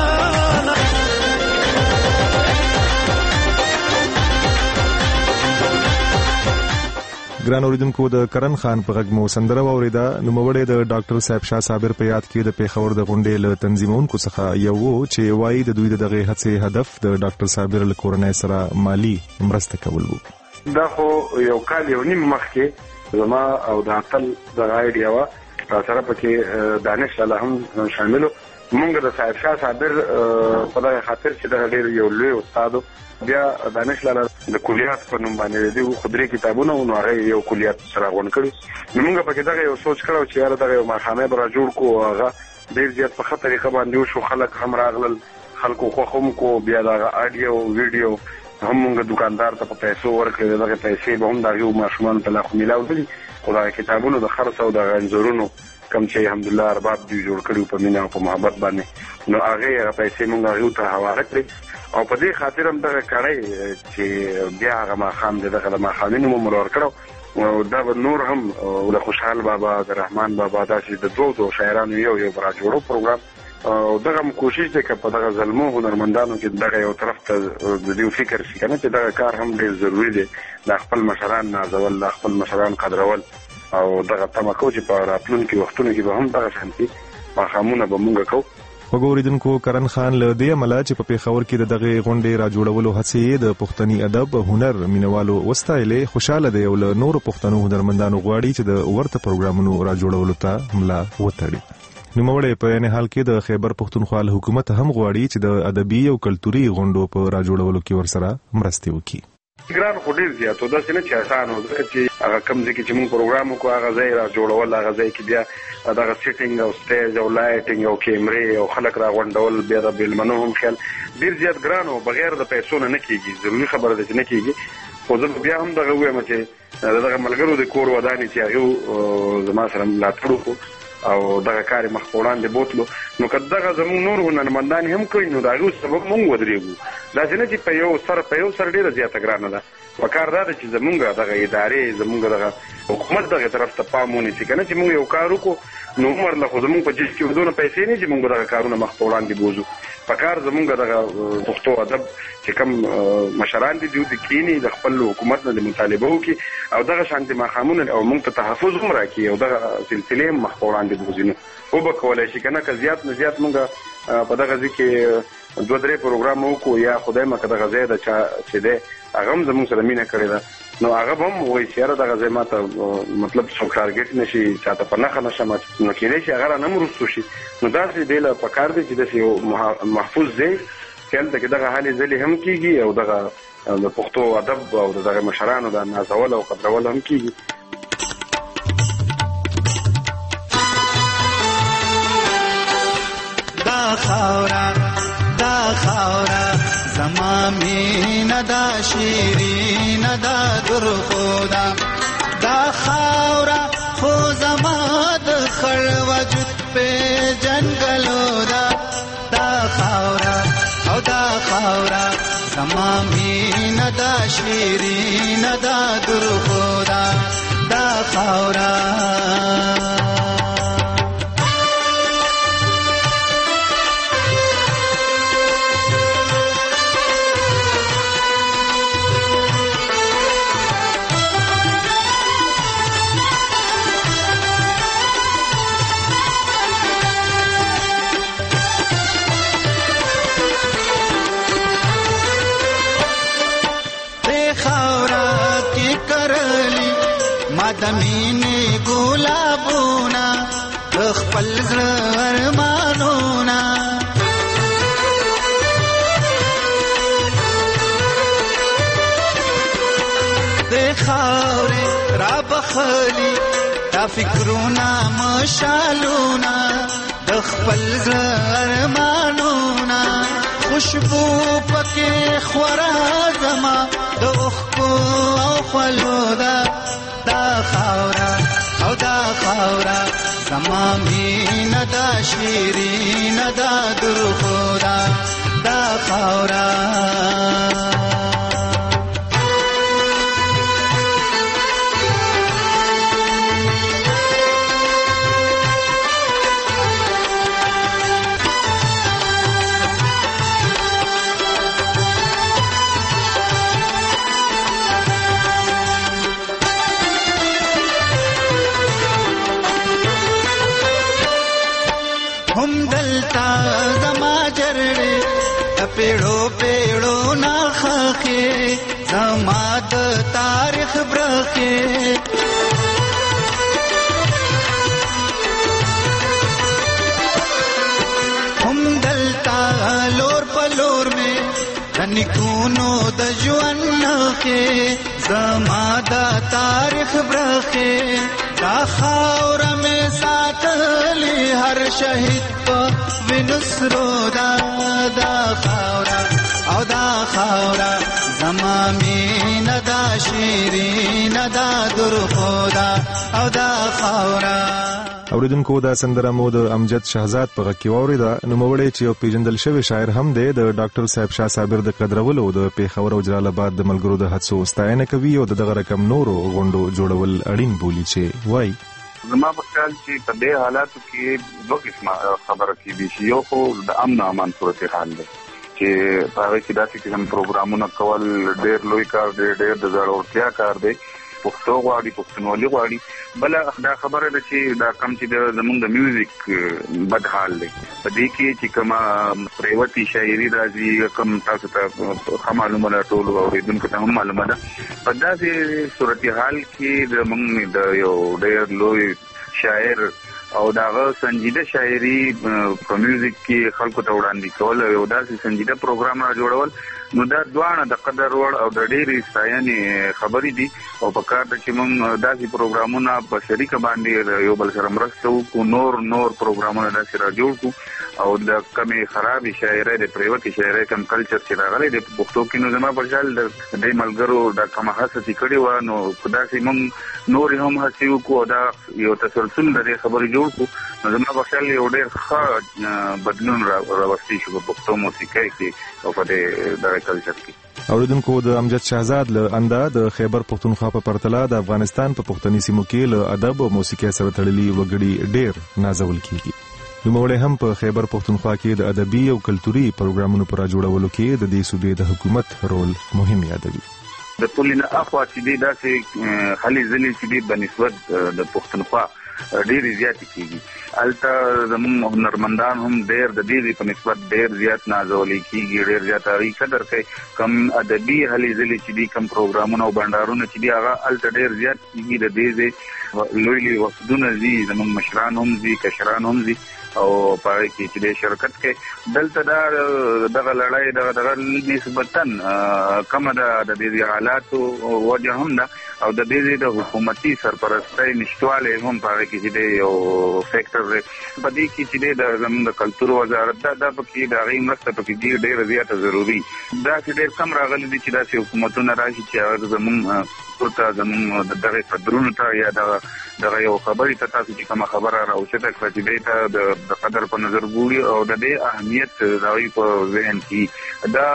ګران اوریدونکو د کرن خان په غږ مو سندره واوریده. نوموړی د ډاکټر صاحب شاه صابر په یاد کې د پیښور د غونډې له تنظیمونکو څخه یو چې وایي د دوی دغه هڅې هدف د ډاکټر صابر له کورنۍ سره مالی مرسته کول وو. دا خو یو کال یو نیم مخکې زما او د اتل د غایډیا وا سره پکې دانش الله هم شاملو. موږ د صاحب شاه صابر په دغه خاطر چې د ډېر یو لوی استاد بیا دانش لاله د کلیات په نوم باندې دی خودري کتابونه او هغه یو کلیات سره غون کړی. موږ پکې دغه یو سوچ کړو چې یاره دغه یو مخامه برا جوړ کو هغه ډېر زیات په خطر طریقه باندې شو. خلک هم راغلل خلکو خو هم کو بیا دغه اډیو ویډیو هم موږ دکاندار ته په پیسو ورکړل. دغه پیسې به هم دغه ماشومان ته لا خو ملاو دي خدای کتابونو د خرڅ او د انځورونو کم چې الحمدلله ارباب دی جوړ کړو په مینا او په محبت باندې نو هغه پیسې موږ هغه ته حواله کړې او په دې خاطر هم دغه کړای چې بیا هغه ما خام دغه ما خامینو مرور کړو او دا نور هم ول خوشحال بابا د رحمان بابا داسې د دوه شاعرانو یو برا جوړو پروګرام او دغه کوشش دی چې په دغه ظلمو هنرمندانو کې دغه یو طرف ته د دې فکر شي کنه چې دغه کار هم ډېر ضروری دی د خپل مشران نازول د خپل مشران قدرول او دغه تمکو چې په راتلونکي وختونو کې به هم دغه شانتي مخامونه به مونږ کوو. وګوریدونکو کرن خان له دې عمله چې په پیښور کې دغه غونډې را جوړولو هڅې د پښتني ادب هنر مینوالو وستایلې خوشاله دی او له نورو پښتنو هنرمندانو غواړي چې د ورته پروګرامونو را جوړولو ته ملا وتړي. نوموړی په یعنی حال کې د خیبر پښتونخوا حکومت هم غواړي چې د ادبي او کلتوري غونډو په را جوړولو کې ورسره مرسته وکړي. ګران خو ډیر زیات او داسې نه چې آسان و ځکه چې هغه کم ځکه چې موږ پروګرام وکړو هغه ځای را جوړول هغه ځای کې بیا دغه سیټینګ او سټیج او لایټینګ او کیمرې او خلک را غونډول بیا د بیلمنو هم خیال ډیر زیات ګران او بغیر د پیسو نه کیږي. ضروري خبره ده چې نه کیږي خو زه بیا هم دغه وایم چې دغه ملګرو د کور ودانې چې هغه زما سره ملاتړ وکړو او دغه کار مخ په وړاندې بوتلو نو که دغه زموږ نور هنرمندان هم کوي نو دغه سبب موږ ودرېږو. داسې نه چې په یو سر ډېره زیاته ګرانه ده. پکار دا ده چې زمونږ دغه ادارې زمونږ دغه حکومت دغه طرف ته پام ونیسي کنه چې موږ یو کار وکړو نو عمر له خو زمونږ په جیب کې ودونه پیسې نه چې موږ دغه کارونه مخ په وړاندې بوزو. پکار زمونږ دغه پښتو ادب چې کوم مشران دي دوی کینی د خپل حکومت نه مطالبه وکړي او دغه شانتي مخامونه او موږ ته تحفظ هم راکړي او دغه سلسله مخ په وړاندې بوزینو او به کولای شي کنه که زیات نه زیات موږ په دغه ځکه 2-3 پروګرام وکړو یا خدای مکه دغه ځای د چا چې ده هغه هم زموږ سره مینه کړې ده نو هغه هم وایي چې دغه ځای ماته مطلب څو ټارګټ نشي چاته په نخښه نشم نو کېدای شي هغه نه مرستو شي نو داسې دی له پکار دی چې داسې محفوظ دی چې دغه حالې ځلې هم کیږي او دغه د پښتو ادب او دغه مشرانو د نازول او قدرول هم کیږي. دا خاورا زما مینا دا شیرین دا در خدا دا خاورا خو زما د خړ وجود په جنگلو دا خاورا او دا خاورا زما مینا دا شیرین دا در خدا دا خاورا ما د مینې ګلابونه د خپل زړه ارمانونه د خاورې را بخلي دا فکرونه مشالونه د خپل زړه ارمانونه خوشبو پکې خورا زما د اوښکو او خولو دا خاوره او دا خاوره زما مینه دا شیرینه دا درخو دا خاوره پیړو پیړو نا خخې زما د تاریخ برخې هم دلتا لور پلور میں دنکونو د ژوند نخې زما د تاریخ برخې دا خاوره مې ساتلې هر شهید په وینو سرو دا خاوره او دا خاوره زما مینه دا شیرینه دا درخو او دا خاوره. اوریدونکو دا سندره مو د امجد شهزاد په غږ کې واوریده. نوموړی چې یو پیژندل شوی شاعر هم دی د ډاکټر صاحب شاه صابر د قدرولو د پیښور او جلال آباد د ملګرو د هڅو ستاینه کوي او دغه رقم نورو غونډو جوړول اړین بولي چې وای زما په خیال چې په دې حالاتو کې دوه قسمه خبره کېږي چې یو خو د امن امان صورتحال دی چې هغه کې داسې قسم پروګرامونه کول ډېر لوی کار دی، ډېر د زړورتیا کار دی، پښتو غواړي، پښتونولي غواړي. بل دا خبره ده چې دا کم چې زمونږ د میوزیک بد حال دی په دې کې چې کومه پریوتی شاعري راځي کوم تاسو ته معلومه ده ټول اوریدونکو ته هم معلومه ده په داسې صورتحال کې زمونږ د یو ډېر لوی شاعر او داغه سنجیده شاعري په میوزیک کې خلکو ته وړاندې کول یو داسې سنجیده پروګرام را جوړول نو دا دوانه د قدر وړ او د ډېرې ستاینې خبرې دي او په کار ده چې موږ داسې پروګرامونه په شریکه باندې یو بل سره مرسته وکړو، نور پروګرامونه داسې را جوړ کړو او د کمې خرابې شاعرۍ د پریوتې شاعرۍ کم کلچر چې راغلی دی په پښتو کې نو زما په خیال د دې ملګرو دا کومه هڅه چې کړې وه نو په داسې موږ نورې هم هڅې وکړو او دا یو تسلسل د دې خبرې جوړ کړو نو زما په خیال یو ډېر ښه بدلون راوستی شو په پښتو موسیقۍ کې او په دغه کلچر کې. اوریدونکو د امجد شهزاد له انده د خیبر پښتونخوا په پرتله د افغانستان په پښتني سیمو کې له ادب او موسیقۍ سره تړلي وګړي ډېر نازول کیږي. نوموړی هم په خیبر پښتونخوا کې د ادبي او کلتوري پروګرامونو پر جوړولو کې د دې صوبې د حکومت رول مهم یادوي. د ټولنې اخوا چې داسې هلې ځلې چې بنسبت د پښتونخوا ډېرې زیاتې کېږي هلته زموږ هنرمندان هم ډېر د دې په نسبت ډېر زیات نازولی کېږي، ډېر زیات هغوی قدر کوي. کم ادبي هلې ځلې چې دي کم پروګرامونه او بنډارونه چې دي هغه هلته ډېر زیات کېږي. د دې ځای لوی لوی وفدونه ځي، زموږ مشران هم ځي، کشران هم ځي او په هغې کې چې دی شرکت کوي. دلته دغه لړۍ دغه نسبتا کمه ده د دې حالاتو وجه هم ده او د دې د حکومتي سرپرستۍ نشتوالی هم په هغې کې چې دی یو فیکټر دی. په دې کې چې دی د زموږ د کلتور وزارت دا پکې د هغې مرسته پکې ډېره زیاته ضروري. داسې ډېر کم راغلي دي چې داسې حکومتونه راشي چې هغه زموږ ته زموږ دغه قدرونو ته یا دغه یو خبرې ته تاسو چې کومه خبره راوچته کړه چې دی ته د قدر په نظر ګوري او د دې اهمیت د هغوی په ذهن کې دا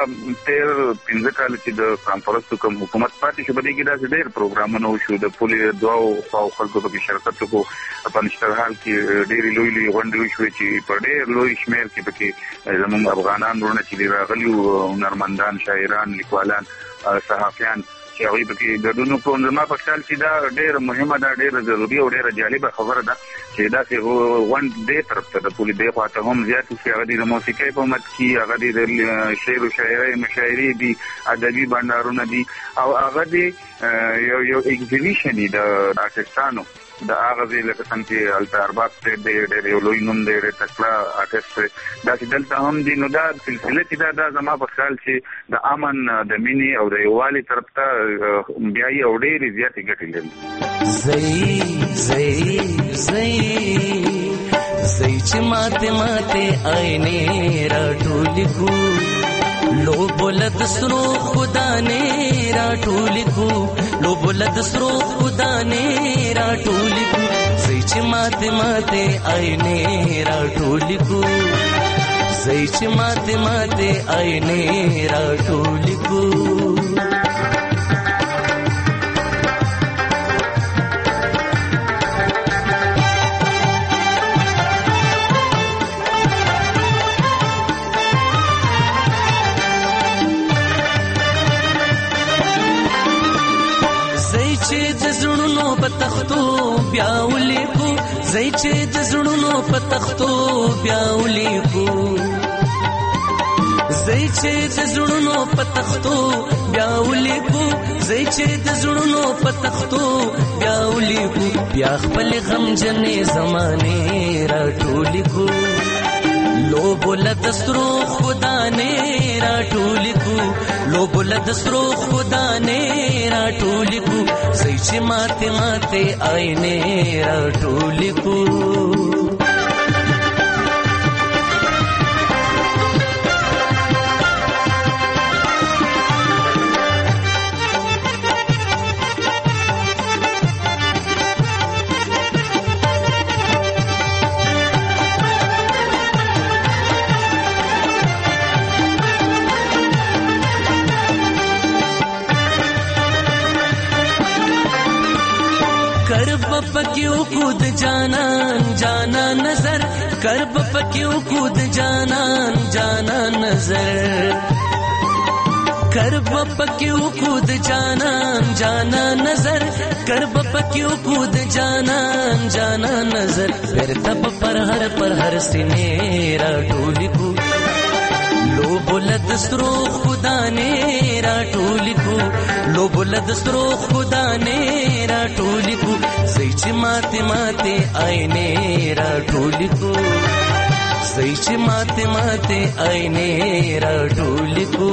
15 کاله چې د قامپرستو کوم حکومت پاتې شو په دې کې داسې ډېر پروګرامونه وشو د پولې دوو خواو خلکو پکې شرکت وکړو. په نشترحال کې ډېرې لوی غونډې وشوې چې په ډېر لوی شمېر کې پکې زموږ افغانان وروڼه چې راغلي وو، هنرمندان، شاعران، لیکوالان، صحافیان چې هغوی پکې ګډون وکړو. زما په خیال چې دا ډېره مهمه ده، ډېره ضروري او ډېره جالبه خبره ده چې داسې غونډ دې طرف ته د پولې دې خوا ته هم زیاتې شي. هغه دې د موسیقۍ په مد کې، هغه دې د شعر و شاعرۍ مشاعرې دي، ادبي بنډارونه دي او هغه دې یو ایگزیبیشن د آرټیستانو د هغه ځای لکه څنګه چې هلته ارباب صاحب دی ډېر یو لوی نوم دی ډېر تکړه آرټیسټ دی داسې دلته هم دي نو دا سلسله چې دا زما په خیال چې د امن د مینې او د یووالي طرف ته بیایي او ډېرې زیاتې ګټې لري زئی چې ماته آینې راټولې کو لو بولد سرو خدا نے راټولې کو لو بولد سرو خدا نے راټولې کو زئی چې ماته آینې راټولې کو زئی چې ماته آینې راټولې کو پتختو بیاولی کو زئی چې د زړونو پتختو بیاولی کو زئی چې د زړونو پتختو بیاولی کو زئی چې د زړونو پتختو بیاولی کو بیا خپل غم جنې زمانه راټولی کو لو بولد سرو خدا نے راټولی کو لو بولد سرو خدا نے راټولی کو زئی چې ماته آینې راټولی کو پکیو کود جانا نظر کرب پکیو کود جانا نظر کرب پکیو کود جانا نظر کرب پکیو کود جانا نظر پھر تب پر ہر سینے راٹولی کو لو بولد سرو خدا نے راټولی کو لو بولد سرو خدا نے راټولی کو زئی چې ماته آینې راټولی کو زئی چې ماته آینې راټولی کو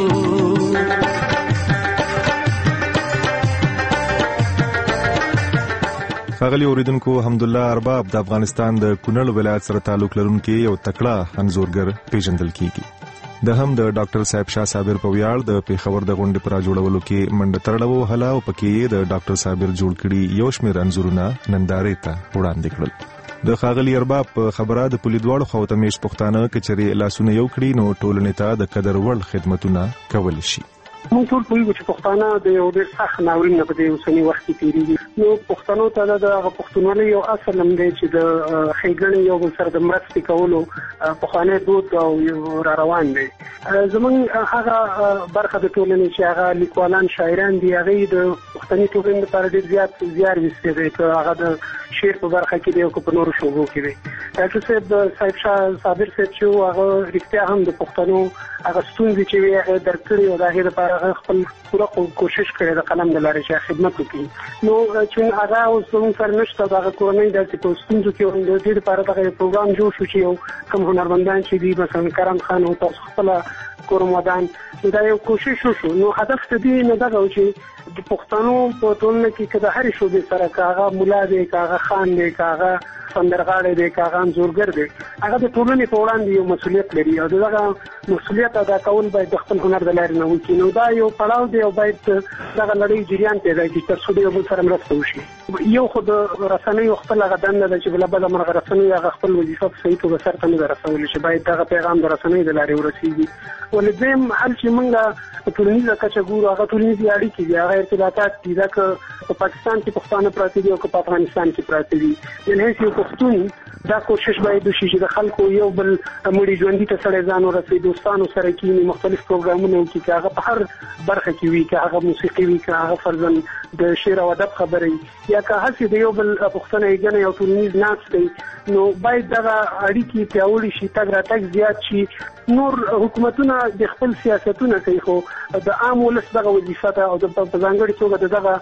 ښاغلي اوریدونکو حمدالله ارباب د افغانستان د کونړ ولایت سره تعلق لرونکي یو تکړه انځورګر پیژندل کیږي د هم د ډاکټر صاحب شاه صابر په ویاړ د پیښور د غونډې پر جوړولو کې منډه تړلو هلا او پکې د ډاکټر صابر جوړ کړي یو شمېر انځورونه نندارې ته وړاندې کړل د ښاغلي ارباب په خبره د پولیدواړو خوتمیش پښتانه کچري لاسونه یو کړي نو ټولنې ته د قدر وړ خدمتونه کول شي موږ ټول پوهیږو چې پښتانه د یو ډېر سخت ناورین نه په دې اوسني وخت کې تېرېږي نو پښتنو ته د هغه پښتونولۍ یو اصل هم دی چې د ښېګڼې یو بل سره د مرستې کولو پخوانی دود او را روان دی زموږ هغه برخه د ټولنې چې هغه لیکوالان شاعران دي هغوی د پښتني ټولنې لپاره ډېر زیات زیار ویستی دی که هغه د شعر په برخه کې دی او که په نورو شعبو کې دی ډاکټر صاحب صاحب شاه صابر صاحب چې هغه رښتیا هم د پښتنو هغه ستونزې چې وي هغه درک کړي او د هغې لپاره هغه خپل پوره کوشش کړی د قلم د لارې چې خدمت وکړي نو چې هغه اوس زموږ سره نشته د هغه کورنۍ داسې په ستونزو کې د دې لپاره دغه پروګرام جوړ شو چې یو کوم هنرمندان چې دي مثلا کرم خان او تاسو خپله کورم ودان دا یو کوشش وشو نو هدف د دې نه دغه و چې د پښتنو په ټولنه کې که د هرې شعبې سره که هغه ملا دی که هغه خان دی که هغه سندرغاړی دی که هغه انځورګر دی هغه د ټولنې په وړاندې یو مسؤلیت لري او دغه مسؤلیت ادا کول باید د خپل هنر د لارې نه وکړي نو دا یو پړاو دی او باید دغه لړۍ جریان پیدا کړي تر څو د یو بل سره مرسته وشي یو خو د رسنیو خپل هغه دنده ده چې بله بله مرغه رسنیو هغه خپل وظیفه په صحیح توګه سرته نه ده رسولی چې باید دغه پیغام د رسنیو د لارې ورسېږي ولې دویم حل چې موږ په ټولنیزه کچه ګورو هغه ټولنیزې اړیکې دي هغه ارتباطات دي دا که په پاکستان کې پښتانه پراته دي او که په افغانستان کې پراته دي یعنې هېڅ یو پښتون دا کوشش باید وشي چې د خلکو یو بل مړي ژوندي ته سړی ځان ورسوي دوستانو سره کیني مختلف پروګرامونه وکړي که هغه په هر برخه کې وي که هغه موسیقي وي که هغه فرضاً د شعر او ادب خبرې یا که هسې د یو بل پوښتنه یې یو ټولنیز ناست دی نو باید دغه اړیکې پیاوړي شي تګ راتګ زیات شي نور حکومتونه د خپل سیاستونه کوي خو د عام ولس دغه وظیفه ده او په ځانګړې توګه د دغه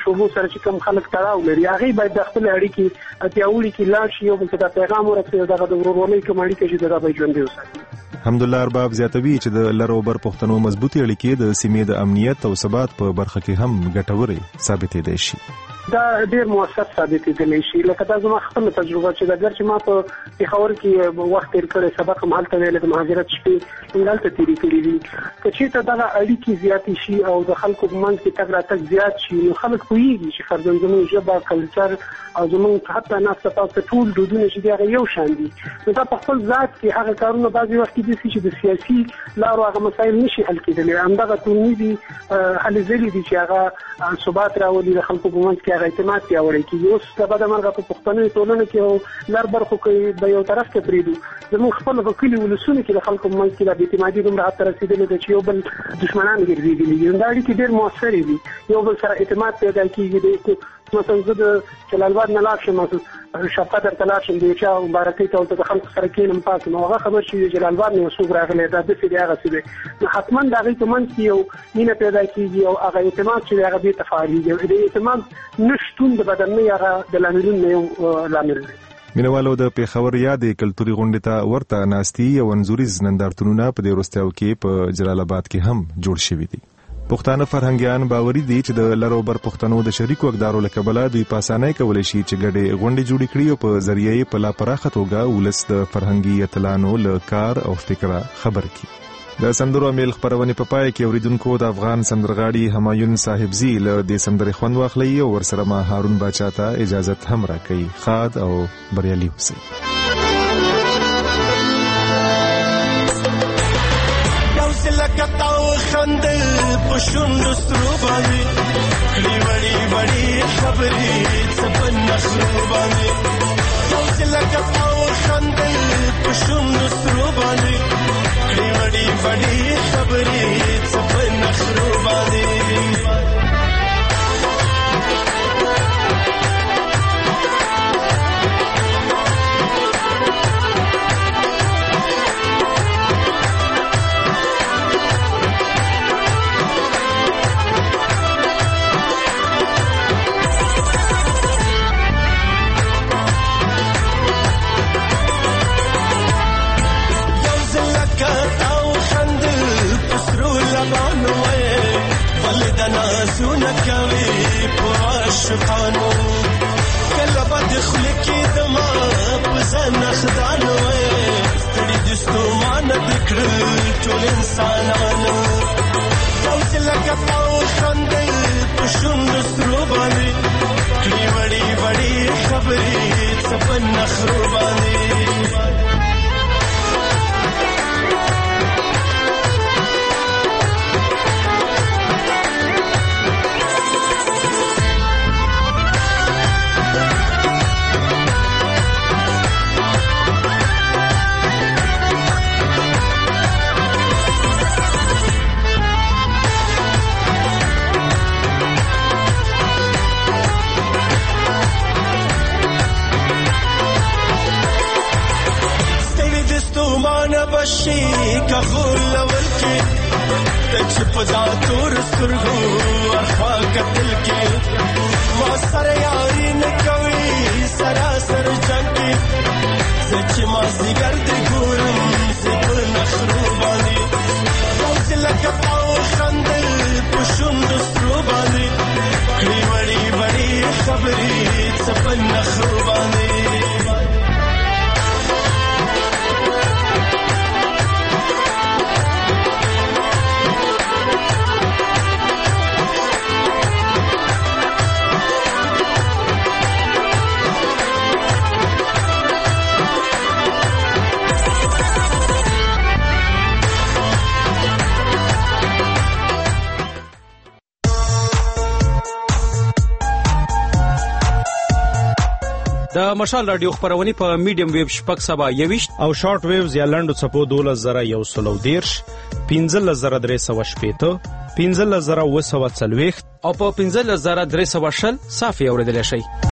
شوبو سره چې کوم خلک تړاو لري هغه باید د خپل اړیکې پیاوړي کې لاړ شي او بل ته پیغام ورسوي دغه د ورورولۍ کوم اړیکې چې دغه به ژوندۍ وساتي. حمدالله ارباب زیاتوي چې د لر او بر پښتنو مضبوطی اړیکې د سیمې د امنیت او ثبات په برخه کې هم ګټورې ثابتېدای شي. دا ډېر مؤثر ثابتېدلی شي. لکه دا زما خپله تجربه چې اگر چې ما په پېښور کې وخت تېر کړی سبق هم هلته ویلی د مهاجرت شپې موږ هلته تېرې کړي دي. که چېرته دغه اړیکې زیاتې شي او د خلکو په منځ کې تګ راتګ زیات شي نو خلک پوهېږي چې فرضاً زموږ ژبه کلچر او زموږ حتی ناسته پاسته ټول دودونه چې دي هغه یو شان دي. نو دا په خپل ذات کې هغه کارونه بعضې وخت کې داسې چې د سیاسي لارو هغه مسایل نشي حل کېدلی. همدغه ټولنیزې هلې ځلې دي چې هغه ثبات راولي د خلکو په منځ کې هغه اعتماد پیاوړی کېږي. اوس د بده مرغه په پښتنو ټولنه کې او لر برخو کې به یو طرف ته پرېږدو زموږ خپل په کلي ولسونو کې د خلکو په منځ کې دا بېاعتمادي دومره حد ته رسېدلې ده چې یو بل دښمنان ګرځېدلي دي. دا اړیکې ډېر مؤثرې دي. یو بل سره اعتماد پیدا کېږي. مثلا زه د جلال آباد نه لاړ شم شفقت درته لاړ شم د یو چا مبارکۍ ته ورته د خلکو سره کښېنم پاڅم او هغه خبر چې جلال آباد نه یو څوک راغلی دا داسې دی هغسې دی نو حتما د هغوی په منځ کې یو مینه پیدا کېږي او هغه اعتماد چې دی هغه بېرته فعالېږي. د اعتماد نه شتون د بدنۍ هغه د لاملونو نه یو لامل دی. مینوالو د پېښور یادې کلتوري غونډې ته ورته ناستي او انځوریز نندارتونونه په دې وروستیو کې په جلال آباد کې هم جوړ شوي دي. پښتانه فرهنګیان باوري دي چې د لر او بر پښتنو د شریکو اقدارو له کبله دوی په اسانۍ کولی شي چې ګډې غونډې جوړې کړي او په ذریعه یې په لا پراخه توګه ولس د فرهنګي اتلانو له کار او فکره خبر کړي. د سندرو میل خپرونې په پای کې اوریدونکو د افغان سندرغاړي همایون صاحبزي له دې سندرې خوند واخلي او ورسره ما هارون باچا ته اجازت هم راکوي. ښاد او بریالي اوسئ. خندل پښوند سترو باندې کړي وړي وړي خبرې څپن نخرو باندې یو څلکه او خندل پښوند سترو باندې کړي وړي وړي خبرې څپن نخرو باندې سونه کوي په شپانو کله بد خلکی دما په ځان خدانو ستړي دستو مان بکړ ټول انسانانو اوس لکه پاو خندل په شوند سترو باندې کړي وړي وړي خبرې څپن نخرو باندې بشي کغول ورکی تچ پدا تور سترګو ورخوا قتل کې ما سره یاري نه کوي سراسر جنگ کې سچ ما زیګر دې ګورم زه نخرو باندې روز لکه او خندل پښوند سترو باندې کړي وړي وړي خبرې څپن نخرو باندې د مشال رادیو خبرونه په میډیم ویو شپږ سبا 21 او شارټ ویوز یا لنډو چپو 12113 15315 15040 او په 15320 صافي اوریدل شي.